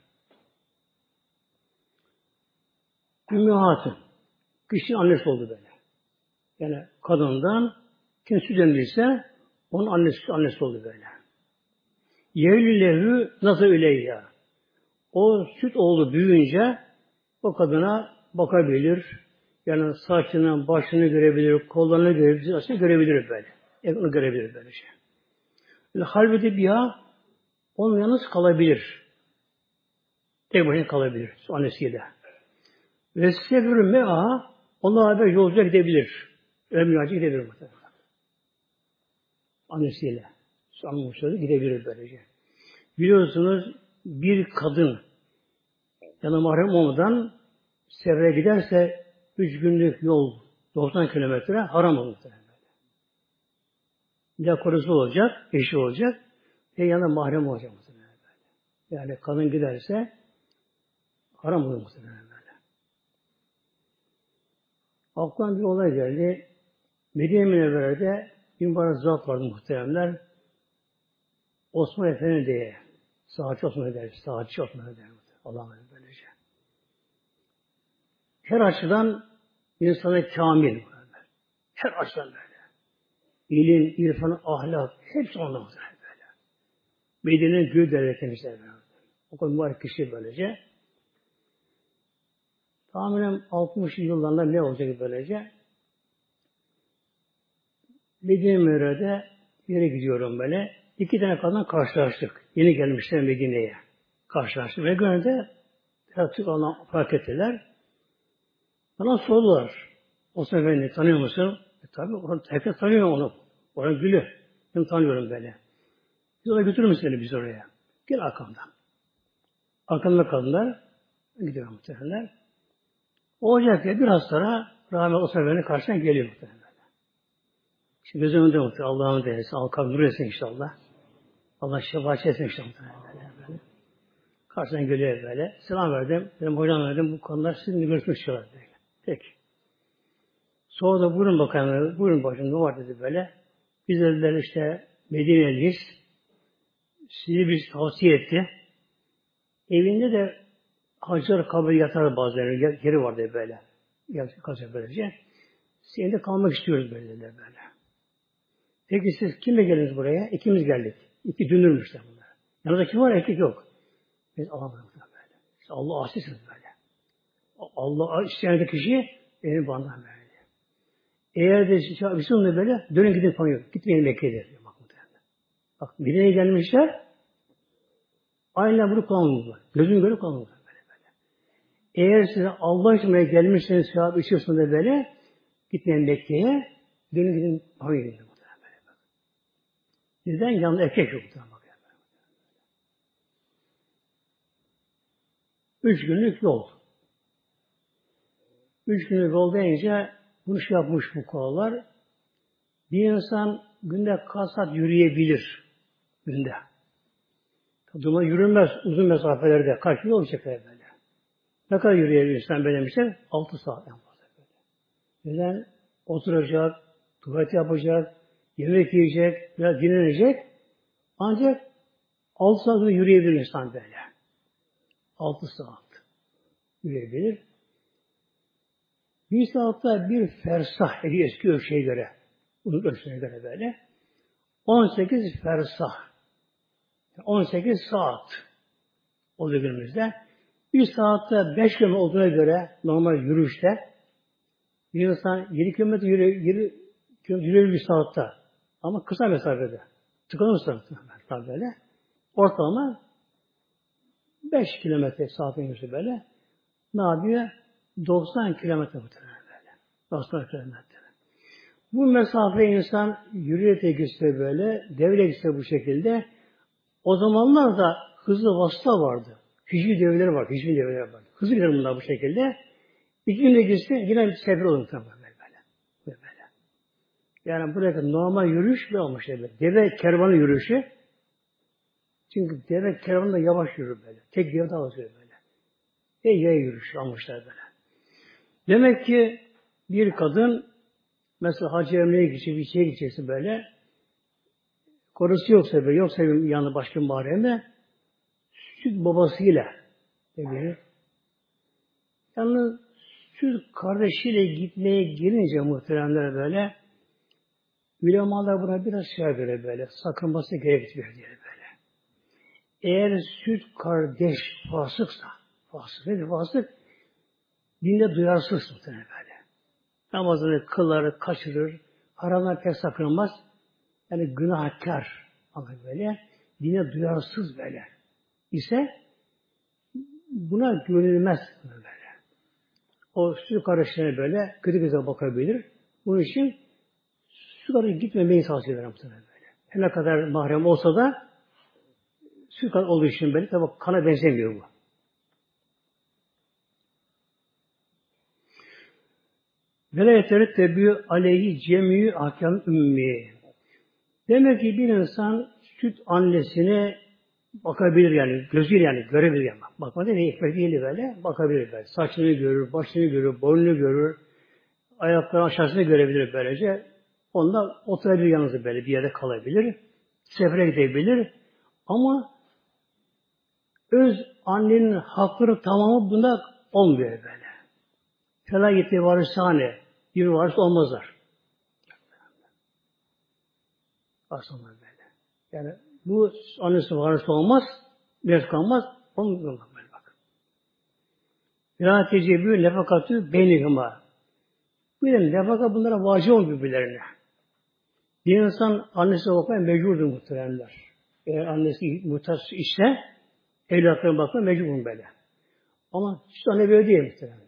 Ümmihatın. Kişinin annesi oldu böyle. Yani kadından kim süt emzirirse onun annesi annesi oldu böyle. Yevlülehü nasıl öyleyya. O süt oğlu büyüyünce o kadına bakabilir. Yani saçını, başını görebilir, kollarını görebilir, aslında görebilir böyle. Yani onu görebilir böylece. Yani halbuki bir ha onun yalnız kalabilir. Tek başına kalabilir annesiyle. Ve sefir me'a onunla beraber yolculuğa gidebilir. Ömrü gidebilir muhtemelen. Annesiyle. Anlamışlar gidebilir böylece. Biliyorsunuz bir kadın yanı mahrem olmadan sefere giderse üç günlük yol doksan kilometre haram olur. Ya korusu olacak, eşi olacak ve yanında mahrem olacak. Yani kadın giderse haram olur muhtemelen böyle. Aklıma bir olay geldi. Medine Münevvere'de bir mübarek zat vardı muhteremler. Osman Efendi diye. Saatçi Osman der. Saatçi Osman der. Allah'ım böylece. Her açıdan insana kamil. Her açıdan böyle. İlim, irfan, ahlak hepsi ondan böyle. Medine'nin göğü derler temizler. O kadar mübarek kişi böylece. Tahminen altmış yıllarında ne olacak böylece? Medine Münevvere'de yere gidiyorum böyle. İki tane kadın karşılaştık. Yeni gelmişler Medine'ye. karşılaştı. Ve görünce Türk ona fark ettiler. Bana sordular. Osman Efendi tanıyor musun? E, tabii herkes tanıyor onu. Oraya gülü. Ben tanıyorum böyle. Biz oraya götürür müsün biz oraya? Gel arkamdan. Arkamda kaldılar. Gidiyor muhtemelen. Olacak diye biraz sonra rahmetli Osman Efendi karşısına geliyor muhtemelen. Şimdi gözüm önünde muhtemelen. Allah'ın değerlisi. Allah kabul etsin inşallah. Allah şefaat etsin inşallah. Böyle. Karşısına geliyor böyle. Selam verdim. Dedim hocam verdim. Bu konular sizinle görüşmek istiyorlar. Böyle. Peki. Sonra da buyurun bakalım. Buyurun bakın ne var dedi böyle. Biz dediler işte Medine'liyiz. Sizi biz tavsiye etti. Evinde de hacılar kabri yatar bazıları. Yeri vardı böyle. Kalacak böylece. Senin de kalmak istiyoruz böyle dediler böyle. Peki siz kimle geldiniz buraya? İkimiz geldik. İki dünürmüşler bunlar. Yanında kim var? Erkek yok. Biz alamadık böyle. İşte Allah asisiniz böyle. Allah isteyen kişi benim bana böyle. Eğer de bir sonunda böyle dönün gidin falan yok. Gitmeyin Mekke'ye diyor. Bak muhtemelen. Bak birine gelmişler. Aynen bunu kullanmıyorlar. Gözün görüp kullanmıyorlar böyle böyle. Eğer size Allah için gelmişseniz sevap içiyorsunuz da böyle gitmeyin Mekke'ye dönün gidin falan yok. Neden? Yanında erkek yok. Üç günlük yol. Üç günlük yol deyince bunu şey yapmış bu konular. Bir insan günde kaç saat yürüyebilir? Günde. Tabii yürünmez uzun mesafelerde. Kaç yıl olacak böyle. Ne kadar yürüyebilir insan böyle bir şey? Altı saat en fazla böyle. Neden? Oturacak, tuvalet yapacak, yemek yiyecek, biraz dinlenecek. Ancak altı saat yürüyebilir insan böyle. Altı saat yürüyebilir. Bir saatte bir fersah, eski ölçüye göre, uzun ölçüye göre böyle. on sekiz fersah. on sekiz saat oluyor günümüzde. Bir saatte beş kilometre olduğuna göre normal yürüyüşte bir insan yedi kilometre yürüyor yürü, bir saatte. Ama kısa mesafede. Tıkanırsa tabii böyle. Ortalama beş kilometre saatin yürüyüşü böyle. Ne yapıyor? doksan kilometre muhtemelen böyle. doksan kilometre. Bu mesafe insan yürüyerek gitse böyle, devre gitse bu şekilde. O zamanlar da hızlı vasıta vardı. Hicri devreleri var, hicri devreleri var. Hızlı gider bunlar bu şekilde. İki günde gitse yine bir sefer olur tabii böyle. Böyle. böyle. Yani buradaki normal yürüyüş ne olmuş böyle. Deve kervanı yürüyüşü. Çünkü deve kervanı da yavaş yürür böyle. Tek deve daha hızlı böyle. Ve yaya yürüyüşü almışlar böyle. Demek ki bir kadın mesela Hacı Emre'ye gidecek, bir şeye gidecekse böyle korusu yoksa böyle, yoksa yanında başka bir mahremde süt babasıyla evlenir. Yalnız süt kardeşiyle gitmeye gelince muhteremler böyle ulemalar buna biraz şey göre böyle sakınması gerekiyor diye böyle. Eğer süt kardeş fasıksa fasık nedir fasık? Dinde duyarsız muhtemelen böyle. Namazını kılar, kaçırır, haramdan pek sakınmaz. Yani günahkar ama böyle, dine duyarsız böyle ise buna güvenilmez böyle. O süt kardeşlerine böyle kötü göze bakabilir. Bunun için süt kardeşine gitmemeyi tavsiye ederim muhtemelen böyle. Her ne kadar mahrem olsa da süt kardeş olduğu için böyle tabi kana benzemiyor bu. Velayetleri tebi aleyhi cemî ahkâm ümmi. Demek ki bir insan süt annesine bakabilir yani, gözüyle yani görebilir yani. Bakma değil, ekmek değil böyle, bakabilir böyle. Saçını görür, başını görür, boynunu görür, ayaklarının aşağısını görebilir böylece. Onda oturabilir yalnız böyle, bir yerde kalabilir, sefere gidebilir. Ama öz annenin hakları tamamı bunda olmuyor böyle. Fela gitti varışhane, bir varış olmazlar. Varış olmaz böyle. Yani bu annesi varış olmaz, biraz kalmaz, olmuyor böyle bak. Vela tecebü nefakatü beynihima. Bu yüzden nefaka bunlara vacip olmuyor birbirlerine. Bir insan annesine bakmaya mecburdur muhteremler. Eğer annesi muhtaç ise Evlatlarına bakma mecburum böyle. Ama süt anne böyle değil muhtemelen.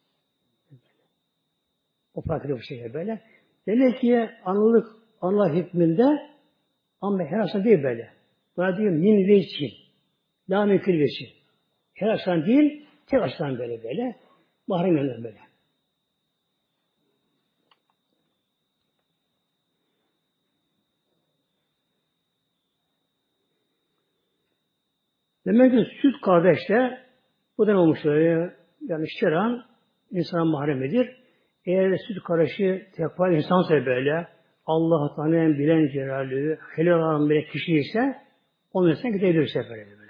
O farklı bir şey böyle. Demek ki analık Allah hükmünde ama her açıdan değil böyle. Buna diyor min ve için. La mümkün ve için. Her açıdan değil, tek açıdan böyle böyle. Mahrem yönden böyle. Demek ki süt kardeşler bu da olmuş öyle. Yani şeran insana mahremidir. Eğer süt kardeşi tekva insansa böyle Allah'ı tanıyan, bilen celalü, helal olan bir kişi ise onun için gidebilir sefere böyle.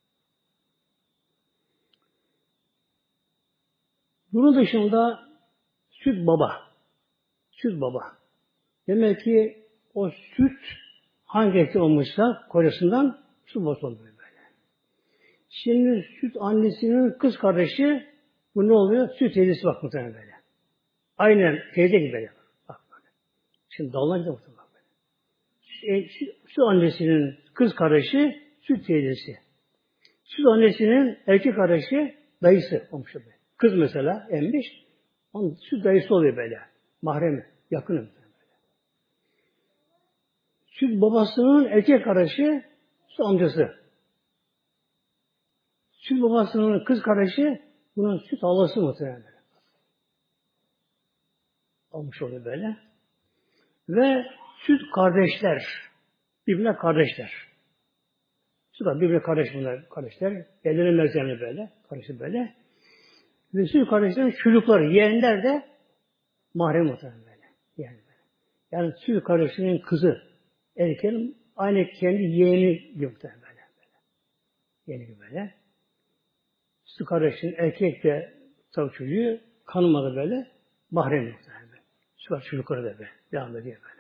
Bunun dışında süt baba. Süt baba. Demek ki o süt hangi ekte olmuşsa kocasından süt babası oluyor böyle. Şimdi süt annesinin kız kardeşi bu ne oluyor? Süt teyzesi bak muhtemelen böyle. Aynen teyze gibi böyle. Bak böyle. Şimdi dallar gidiyor muhtemelen böyle. E, süt, süt annesinin kız kardeşi süt teyzesi. Süt annesinin erkek kardeşi dayısı olmuş böyle. Kız mesela emmiş. Onun süt dayısı oluyor böyle. Mahremi. Yakını böyle. Süt babasının erkek kardeşi süt amcası. Süt babasının kız kardeşi bunun süt halası muhtemelen. Olmuş oluyor böyle. Ve süt kardeşler. Birbirine kardeşler. Süt birbirine kardeş bunlar kardeşler. Ellerine mezarını böyle. Kardeşi böyle. Ve süt kardeşlerin çocukları, yeğenler de mahrem muhtemelen böyle. Yani, böyle. Yani süt kardeşinin kızı erkeğin aynı kendi yeğeni muhtemelen böyle. böyle. Yeğeni gibi böyle. Süt kardeşinin erkek de tabi çocuğu kanımadı böyle. Mahrem muhtemelen böyle. Süt çocukları da böyle. Devam ediyor böyle.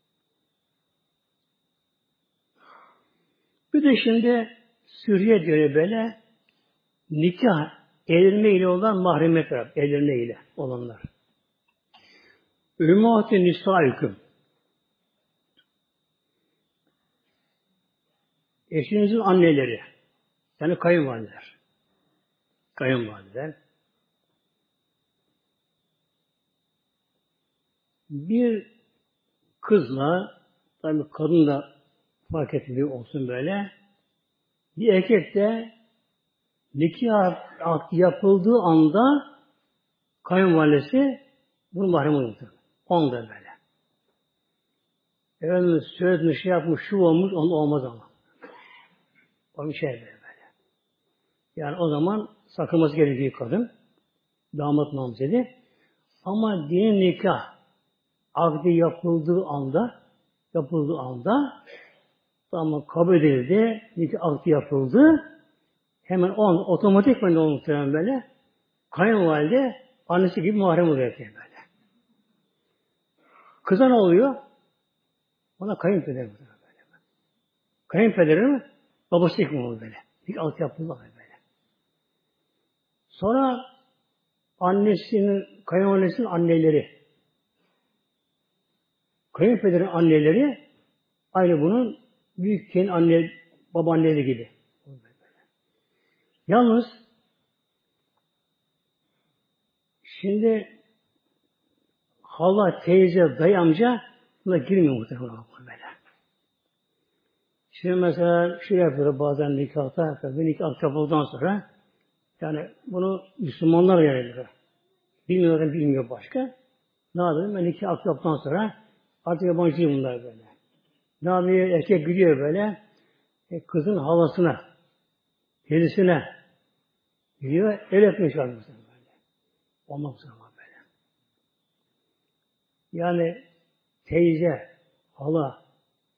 Bir de şimdi Suriye diyor böyle nikah evlenme ile olan mahremiyet var. Evlenme ile olanlar. Ümmâti nisâiküm. Eşinizin anneleri. Yani kayınvalideler. Kayınvalideler. Bir kızla tabi kadın da fark etmiyor olsun böyle. Bir erkek de nikah akdi yapıldığı anda kayınvalidesi bunu mahrem oluyor. Onda böyle. Efendim söylediğini şey yapmış, şu olmuş, onda olmaz ama. O bir şey böyle böyle. Yani o zaman sakınması gerekiyor kadın. Damat namzedi. Ama dini nikah akdi yapıldığı anda yapıldığı anda tamam kabul edildi. Nikah akdi yapıldı. Hemen o an otomatik mi olmuş böyle? Kayınvalide annesi gibi mahrem oluyor böyle. Kıza ne oluyor? Ona kayınpeder böyle. Kayınpederin babası gibi oluyor böyle. Bir alt yaptılar böyle. Sonra annesinin, kayınvalidesinin anneleri. Kayınpederin anneleri aynı bunun büyük kendi anne, babaanneleri gibi. Yalnız şimdi hala, teyze, dayı, amca buna girmiyor muhtemelen böyle. Şimdi mesela şey yapıyor bazen nikahta, tabii nikah yapıldıktan sonra yani bunu Müslümanlar yapıyor. Bilmiyorlar, bilmiyor başka. Ne yapıyor? Ben nikah yaptıktan sonra artık yabancı bunlar böyle. Ne yapıyor? Erkek gidiyor böyle e, kızın halasına, teyzesine gidiyor, el etmeye çalışıyor böyle. Olmak zaman böyle. Yani teyze, hala,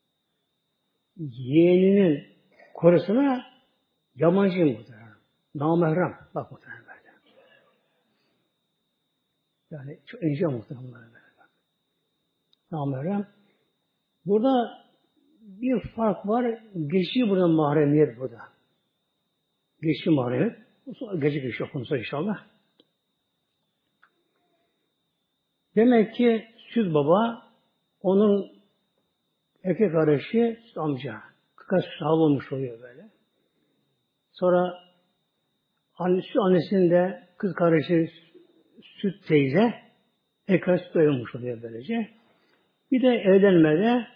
yeğeninin korusuna yabancı muhtemelen. Namahrem. Bak muhtemelen böyle. Yani çok ince muhtemelen böyle. Namahrem. Burada bir fark var. Geçiyor burada mahremiyet burada. Geçiyor mahremiyet. Gece geçiyor konusu inşallah. Demek ki süt baba onun erkek kardeşi süt amca. Kıkaç sağ olmuş oluyor böyle. Sonra annesi, annesinin de kız kardeşi süt teyze ekran süt doyurmuş oluyor böylece. Bir de evlenmede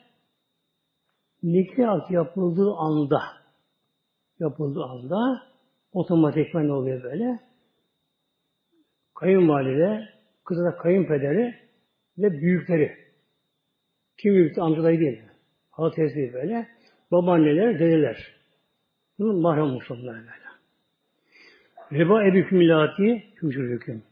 nikah yapıldığı anda yapıldığı anda otomatikman oluyor böyle. Kayınvalide, kızı da kayınpederi ve büyükleri. Kim büyüktü? Amcaları değil. Hala teyze değil böyle. Babaanneler, dedeler. Bunun mahrem olmuş onlar böyle. Reba ebüküm ilati hücürüküm.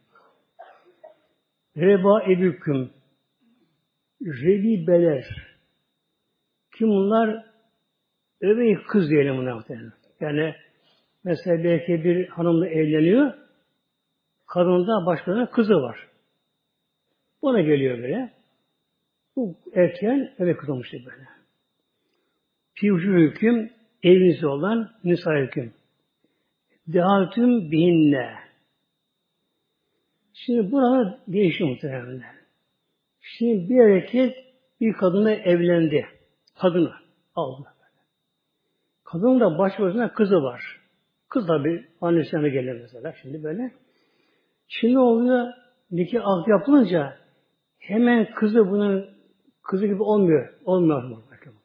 Reba ebüküm. Rebibeler. Kim bunlar? Övey kız diyelim buna. Yani mesela belki bir hanımla evleniyor. Kadında başkalarının kızı var. Buna geliyor böyle. Bu erkeğin eve kız olmuştu böyle. Piyucu hüküm, evinizde olan nisa hüküm. Dehatüm bihinne. Şimdi burada değişiyor muhtemelen. Şimdi bir erkek bir kadınla evlendi. Kadını aldı. Kadının da başvurusunda kızı var. Kız tabi annesine gelir mesela şimdi böyle. Şimdi oluyor nikah akdi yapılınca hemen kızı bunun kızı gibi olmuyor. Olmuyor.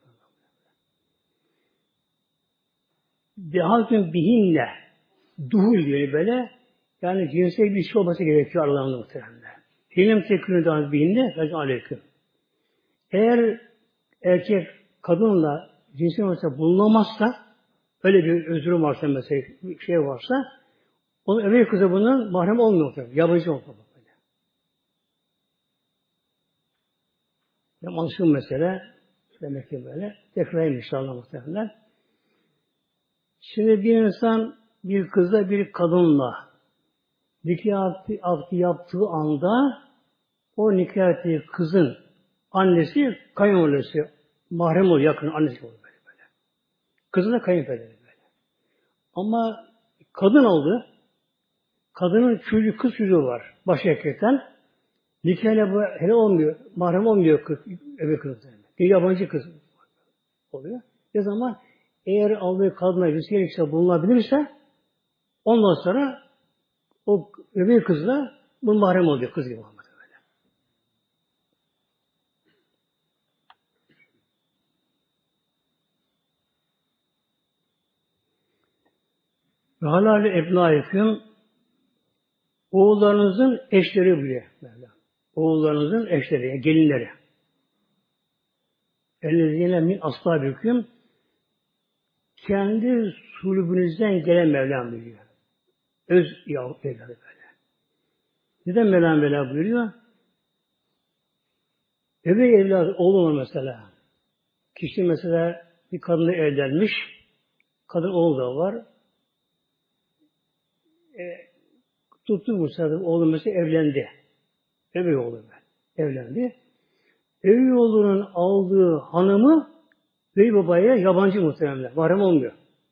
Dehatün bihinle duhul diyor böyle. Yani cinsel bir şey olması gerekiyor aralarında muhtemelen. Hilim tekünü daha bihinle ve aleyküm. Eğer erkek kadınla cinsel olmasa bulunamazsa öyle bir özrü varsa mesela bir şey varsa onun öbür kızı bunun mahrem olmuyor muhtemelen. Yabancı olmuyor. Yani anlaşılır mesele demek ki böyle. Tekrarlayayım inşallah muhtemelen. Şimdi bir insan bir kızla bir kadınla nikah akdi, akdi yaptığı anda o nikah ettiği kızın annesi kayınvalidesi mahrem oluyor, yakın annesi oluyor böyle böyle. Kızı da kayınpederi böyle. Ama kadın oldu. Kadının çocuğu, kız çocuğu var. Baş erkekten. Nikahla bu hele olmuyor. Mahrem olmuyor kız, öbür kız. Bir yabancı kız oluyor. Ne zaman eğer aldığı kadına cinsel ilişkide bulunabilirse ondan sonra o öbür kızla bu mahrem oluyor. Kız gibi olmadı böyle. Ve halâli ebnâiküm oğullarınızın eşleri bile. Oğullarınızın eşleri, yani gelinleri. Ellezîne min aslâbiküm kendi sulbünüzden gelen Mevlam buyuruyor. Öz yavru evladı böyle. Neden Mevlam böyle buyuruyor? Öbür evladı oğlu mesela. Kişi mesela bir kadını evlenmiş. Kadın oğlu da var. E, tuttu mesela oğlu mesela evlendi. Öbür oğlu ben. Evlendi. Öbür oğlunun aldığı hanımı bey babaya yabancı muhtemelen. Mahrem olmuyor.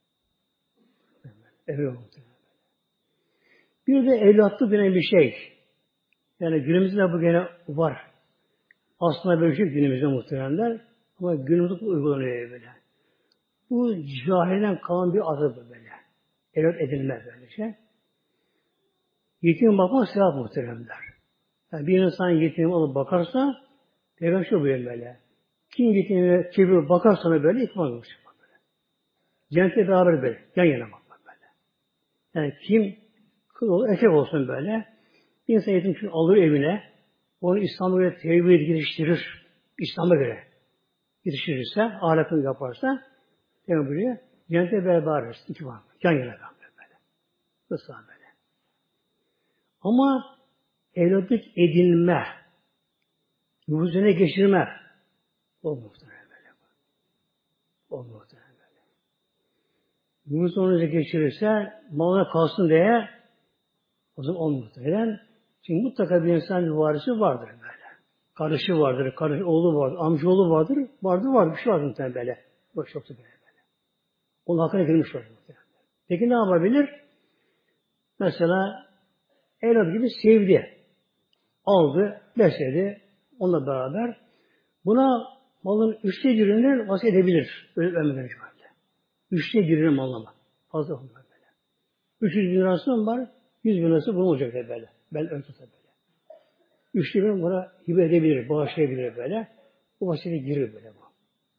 Öbür muhtemelen. Bir de evlatlık denen bir şey. Yani günümüzde bu gene var. Aslında böyle şey günümüzde muhtemelenler. Ama günümüzde uygulanıyor böyle. Bu cahilden kalan bir adı böyle. Evlat edilmez böyle şey. Yetim bakmak sevap muhtemelenler. Yani bir insan yetim alıp bakarsa Peygamber şu buyuruyor böyle. Kim yetimine çevirip bakarsa böyle ikmal olur. Cennete beraber böyle. Yan yana bakmak böyle. Yani kim kız olur, erkek olsun böyle. Bir insan yetim için alır evine. Onu İslam'a göre tevhid geliştirir. İslam'a göre yetiştirirse, ahlakını yaparsa Peygamber buyuruyor. Cennete beraber iki var. Yan yana bakmak böyle. Nasıl böyle. Ama evlatlık edinme, yüzüne geçirme o muhtemelen böyle. O muhtemelen böyle. Yüz onu geçirirse malına kalsın diye o zaman o muhtemelen. Çünkü mutlaka bir insan bir varisi vardır böyle. Kardeşi vardır, kardeş oğlu vardır, amcaoğlu vardır, vardır vardır bir şey vardır muhtemelen böyle. Boş yoksa böyle böyle. Onun hakkına girmiş var muhtemelen. Peki ne yapabilir? Mesela evlat gibi sevdi. Aldı, besledi. Onunla beraber buna malın üçte birini vasiyet edebilir. Öyle ölmeden önce böyle. Üçte birini mallama. Fazla olmaz böyle. üç yüz bin lirası mı var? yüz bin lirası bunun olacak böyle. Ben ön tutar böyle. Üçlü bin buna hibe edebilir, bağışlayabilir böyle. Bu vasile girir böyle bu.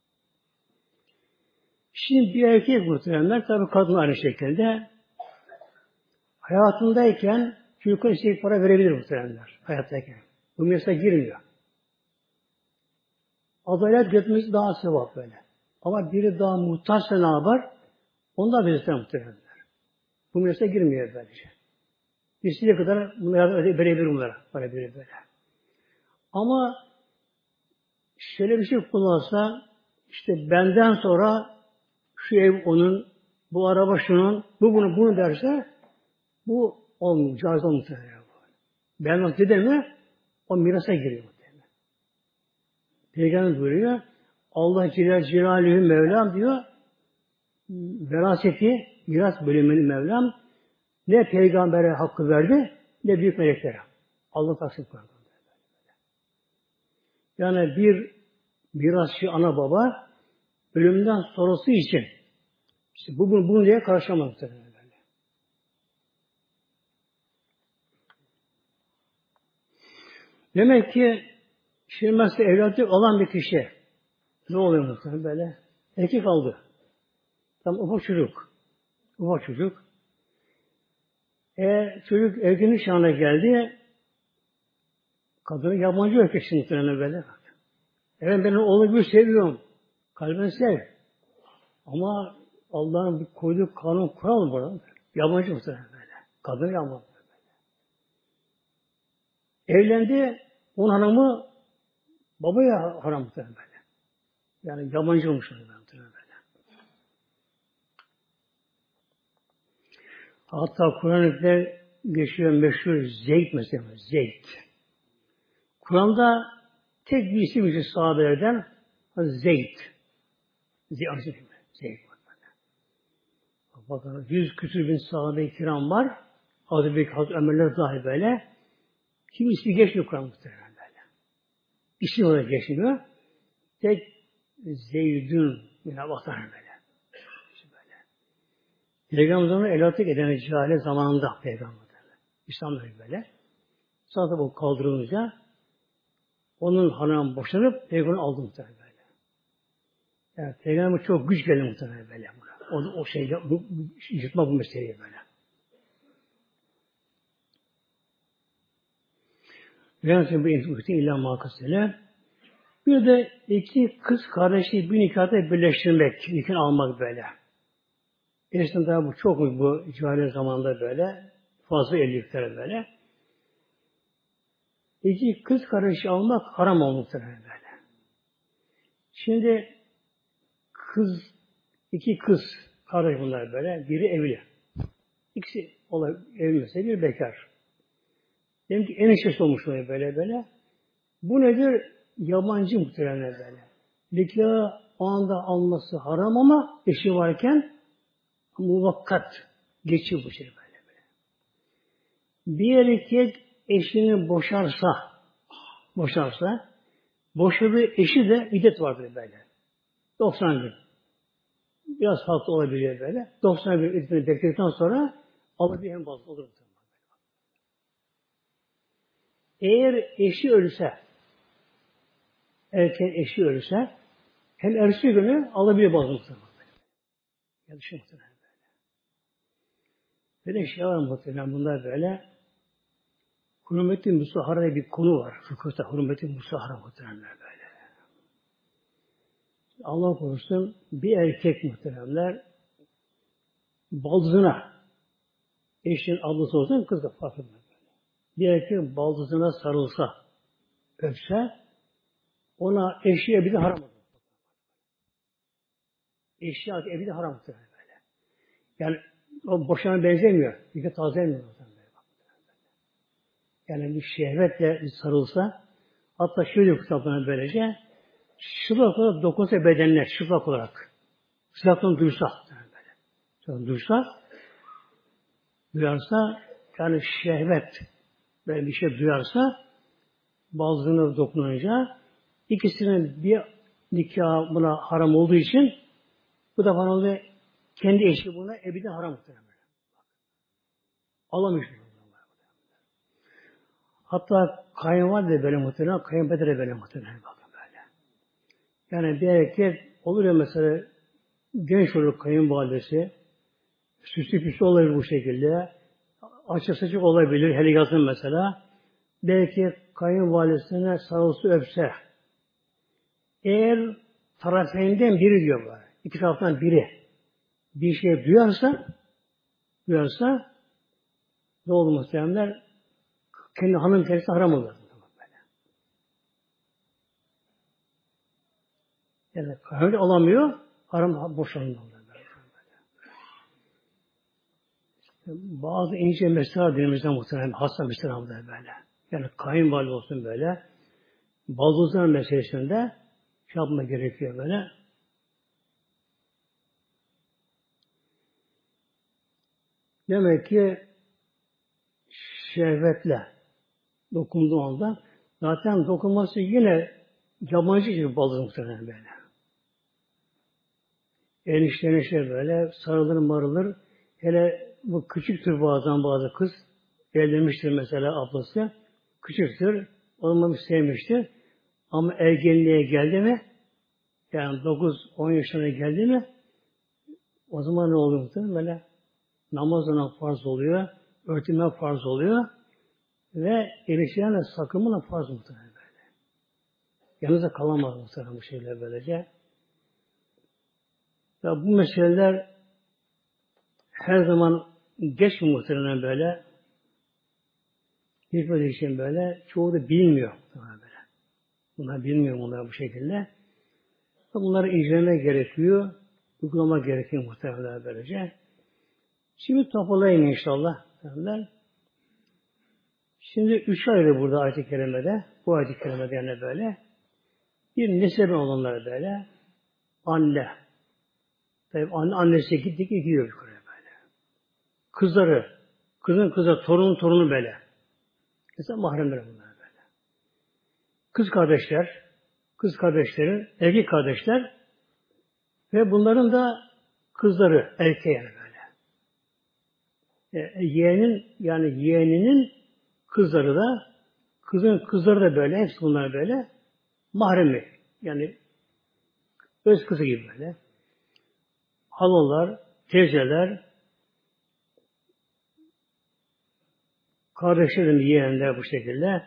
Şimdi bir erkek muhtemelenler, tabi kadın aynı şekilde hayatındayken çocuklar isteyip para verebilir muhtemelenler. Hayattayken. Bu mesela girmiyor. Adalet götürmesi daha sevap böyle. Ama biri daha muhtaçsa ne yapar? Ondan verirse muhtemelenler. Bu mesela girmiyor böylece. İstediği kadar bunlara verebilir bunlara. Para verir böyle. Ama şöyle bir şey kullansa, işte benden sonra şu ev onun, bu araba şunun, bu bunu, bunu derse bu olmuyor. Caiz olmuyor. Ben nasıl dedim mi? O mirasa giriyor. Peygamber buyuruyor. Allah Celle Celaluhu Mevlam diyor, veraseti, miras bölümünü Mevlam ne peygambere hakkı verdi, ne büyük meleklere. Allah taksim koydu. Yani bir mirasçı ana baba ölümden sonrası için işte bu bunu, bunu diye karşılamaz. Demek ki şimdi mesela evlatlık olan bir kişi ne oluyor muhtemelen böyle? Erkek aldı. Tam ufak çocuk. Ufak çocuk. E, çocuk ergenlik çağına geldi. Kadını yabancı erkek muhtemelen böyle. Evet ben oğlu gibi seviyorum. Kalbini sev. Ama Allah'ın bir koyduğu kanun kural burada. Yabancı muhtemelen böyle. Kadın yabancı. Evlendi. Onun hanımı babaya haram muhtemelen böyle. Yani yabancı olmuş muhtemelen böyle. Hatta Kur'an-ı geçiyor meşhur Zeyd mesela. Zeyd. Kur'an'da tek bir isim için sahabelerden Zeyd. Zeyd. Zeyd. Bakın yüz küsür bin sahabe-i kiram var. Hazreti Bekir, Hazreti Ömerler dahi böyle. Kim ismi geçmiyor Kur'an muhtemelen böyle. İsim olarak geçmiyor. Tek Zeyd'ün yine bakar böyle. İşte böyle. Peygamber'in evlatlık eden cahile zamanında Peygamber'de. İslam'da böyle. Sonra bu kaldırılınca onun hanımı boşanıp Peygamber'i aldı muhtemelen böyle. Yani Peygamber çok güç geldi muhtemelen böyle. O, o şeyle, bu, yırtma bu meseleyi böyle. Peygamber bu insan illa makasıyla. Bir de iki kız kardeşi bir nikahta birleştirmek, nikah almak böyle. Eskiden daha bu çok mu bu cahiliye zamanında böyle. Fazla evlilikler böyle. İki kız kardeşi almak haram olmuştur böyle. Şimdi kız, iki kız kardeş bunlar böyle. Biri evli. İkisi evlenirse bir bekar. Demek ki eniştesi olmuş böyle böyle. Bu nedir? Yabancı muhtemelen böyle. Nikahı o anda alması haram ama eşi varken muvakkat geçiyor bu şey böyle böyle. Bir erkek eşini boşarsa boşarsa boşadığı eşi de iddet vardır böyle. doksan gün. Biraz hafta olabiliyor böyle. doksan gün iddetini bekledikten sonra alabilir en fazla olur. Eğer eşi ölürse erken eşi ölürse hem ertesi günü alabilir bazı muhtemelen. Yanlış muhtemelen böyle. Böyle şey var muhtemelen bunlar böyle. Hürmet-i Musahara bir konu var. Fıkıhta Hürmet-i Musahara muhtemelen böyle. Allah korusun bir erkek muhtemelenler baldızına eşinin ablası olsun kız da fark etmez. Bir erkek baldızına sarılsa öpse ona eşi ebedi haram olur. Eşi ebedi haram olur böyle. Yani o boşana benzemiyor. Bir de tazelemiyor. Yani bir şehvetle sarılsa hatta şöyle kitaplarına böylece şıplak olarak dokunsa bedenine şıplak olarak sıcaktan duysa böyle. Sıcaktan duysa duyarsa yani şehvet böyle bir şey duyarsa bazılarına dokununca ikisinin bir nikah buna haram olduğu için bu da bana kendi eşi buna ebedi haram muhtemelen. Alamış. Hatta kayınvalide de böyle muhtemelen, kayınpeder de böyle muhtemelen. Bakın böyle. Yani bir erkek olur ya mesela genç olur kayınvalidesi, süslü püslü olabilir bu şekilde. Açık saçık olabilir. Hele yazın mesela. Belki kayınvalidesine sarılsı öpse. Eğer tarafından biri diyor böyle. İki taraftan biri bir şey duyarsa duyarsa ne olur muhtemelenler? Kendi hanım kendisi haram olur. Yani öyle alamıyor, haram boşanıyor. Bazı ince meseleler dinimizden muhtemelen hasta meseleler böyle. Yani kayınvalide olsun böyle. Baldızlar meselesinde şey yapma gerekiyor böyle. Demek ki şehvetle dokunduğu anda zaten dokunması yine yabancı gibi baldız muhtemelen böyle. Enişte şey böyle sarılır marılır. Hele bu küçüktür bazen bazı kız. Evlenmiştir mesela ablası. Küçüktür. Olmamış sevmiştir. Ama ergenliğe geldi mi yani dokuz on yaşına geldi mi o zaman ne oluyor muhtemelen? Böyle namazına farz oluyor. Örtünme farz oluyor. Ve erişilen sakınma farz muhtemelen böyle. Yanınıza kalamaz muhtemelen bu şeyler böylece. Ya bu meseleler her zaman geç mi muhtemelen böyle? Bir böyle için böyle. Çoğu da bilmiyor. Böyle. Bunlar bilmiyor bunlar bu şekilde. Bunları incelemek gerekiyor. Uygulama gerekiyor muhtemelen böylece. Şimdi toparlayın inşallah. Şimdi üç ayrı burada ayet-i kerimede. Bu ayet-i kerimede yani böyle. Bir nesebi olanlar böyle. Anne. Tabii anne, annesi gittik gidiyor yukarı böyle. Kızları. Kızın kızı, torunun torunu böyle. Mesela mahremler bunlar böyle. Kız kardeşler. Kız kardeşlerin, erkek kardeşler ve bunların da kızları, erkeği yani böyle. E, yeğenin, yani yeğeninin kızları da, kızın kızları da böyle, hepsi bunlar böyle. Mahremi, yani öz kızı gibi böyle. Halalar, teyzeler, kardeşlerin yeğenler bu şekilde.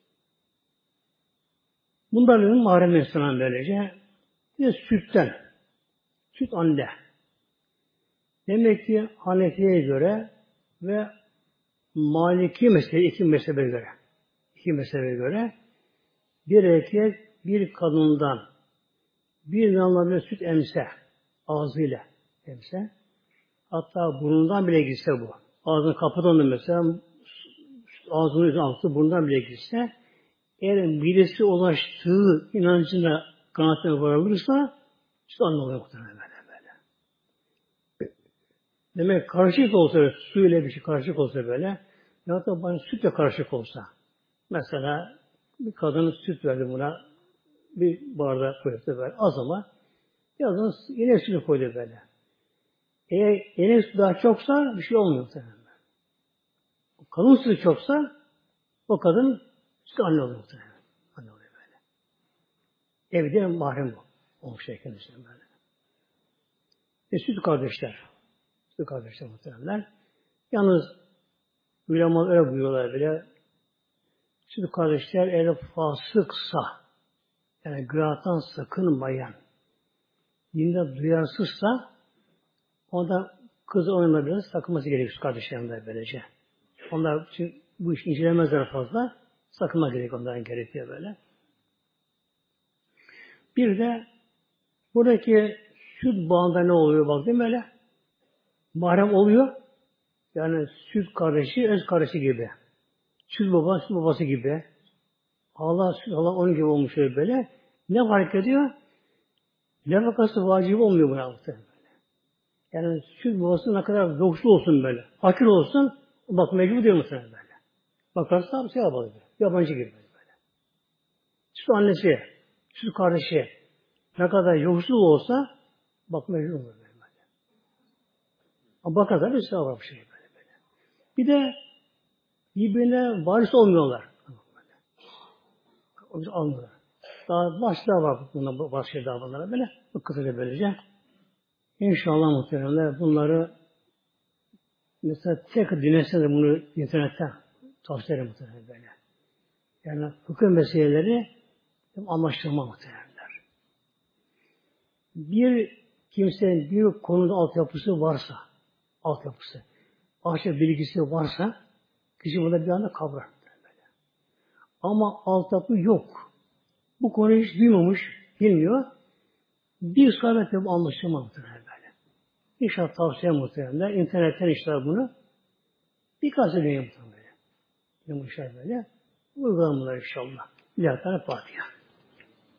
Bunların mahremi insanlar böylece. Bir de sütten, süt anne. Demek ki Hanefi'ye göre ve Maliki mezhebi, iki mezhebe göre, iki mezhebe göre bir erkek bir kadından bir damla süt emse, ağzıyla emse, hatta burnundan bile gitse bu. Ağzını kapıdan da mesela ağzının üzerine altı burnundan bile gitse, eğer midesi ulaştığı inancına kanaatine varılırsa süt anne oluyor muhtemelen böyle böyle. Demek karışık olsa, suyla bir şey karışık olsa böyle, ya da bana sütle karışık olsa, mesela bir kadın süt verdi buna, bir bardak koydu böyle, az ama, yazın inek sütü koydu böyle. Eğer inek sütü daha çoksa bir şey olmuyor muhtemelen. Kadın sütü çoksa, o kadın süt anne oluyor muhtemelen. Anne oluyor böyle. Evde mahrem bu. Olmuş şeklinde böyle. E, süt kardeşler. Süt kardeşler muhtemelen. Yalnız ulemalar öyle buyuruyorlar bile. Süt kardeşler eğer fasıksa, yani günahtan sakınmayan, dinde duyarsızsa, onda kızı onunla biraz sakınması gerekiyor süt kardeşlerinde böylece. Onlar için bu işi incelemezler fazla, sakınma gerekiyor, ondan gerekiyor böyle. Bir de buradaki süt bağında ne oluyor bak değil mi öyle? Mahrem oluyor. Yani süt kardeşi, öz kardeşi gibi. Süt baba, süt babası gibi. Allah, süt Allah onun gibi olmuş öyle böyle. Ne fark ediyor? Nefakası vacip olmuyor buna muhtemelen. Yani süt babası ne kadar yoksul olsun böyle. Fakir olsun, bak mecbur diyor muhtemelen böyle. Bakarsa bir şey yapalım. Yabancı gibi böyle. Süt annesi, süt kardeşi ne kadar yoksul olsa bak mecbur olur böyle. Ama bakarsa bir şey var bir şey böyle böyle. Bir de birbirine varis olmuyorlar. O yüzden almıyorlar. Daha başta var bunlar, başka daha bunlara böyle. Bu kısaca böylece. İnşallah muhteremler bunları mesela tek dinleseniz bunu internette tavsiye ederim muhteremler böyle. Yani hukuk meseleleri anlaşılma muhteremler. Bir kimsenin bir konuda altyapısı varsa, altyapısı, başka bilgisi varsa, kişi bunu bir anda kavrar. Böyle. Ama altyapı yok. Bu konuyu hiç duymamış, bilmiyor. Bir sohbetle bu anlaşılma muhtemelen böyle. İnşallah tavsiye muhtemelen. İnternetten işler bunu. Birkaç sene muhtemelen böyle. Yumuşar böyle. Uygulamalar inşallah. Bir tane Fatiha.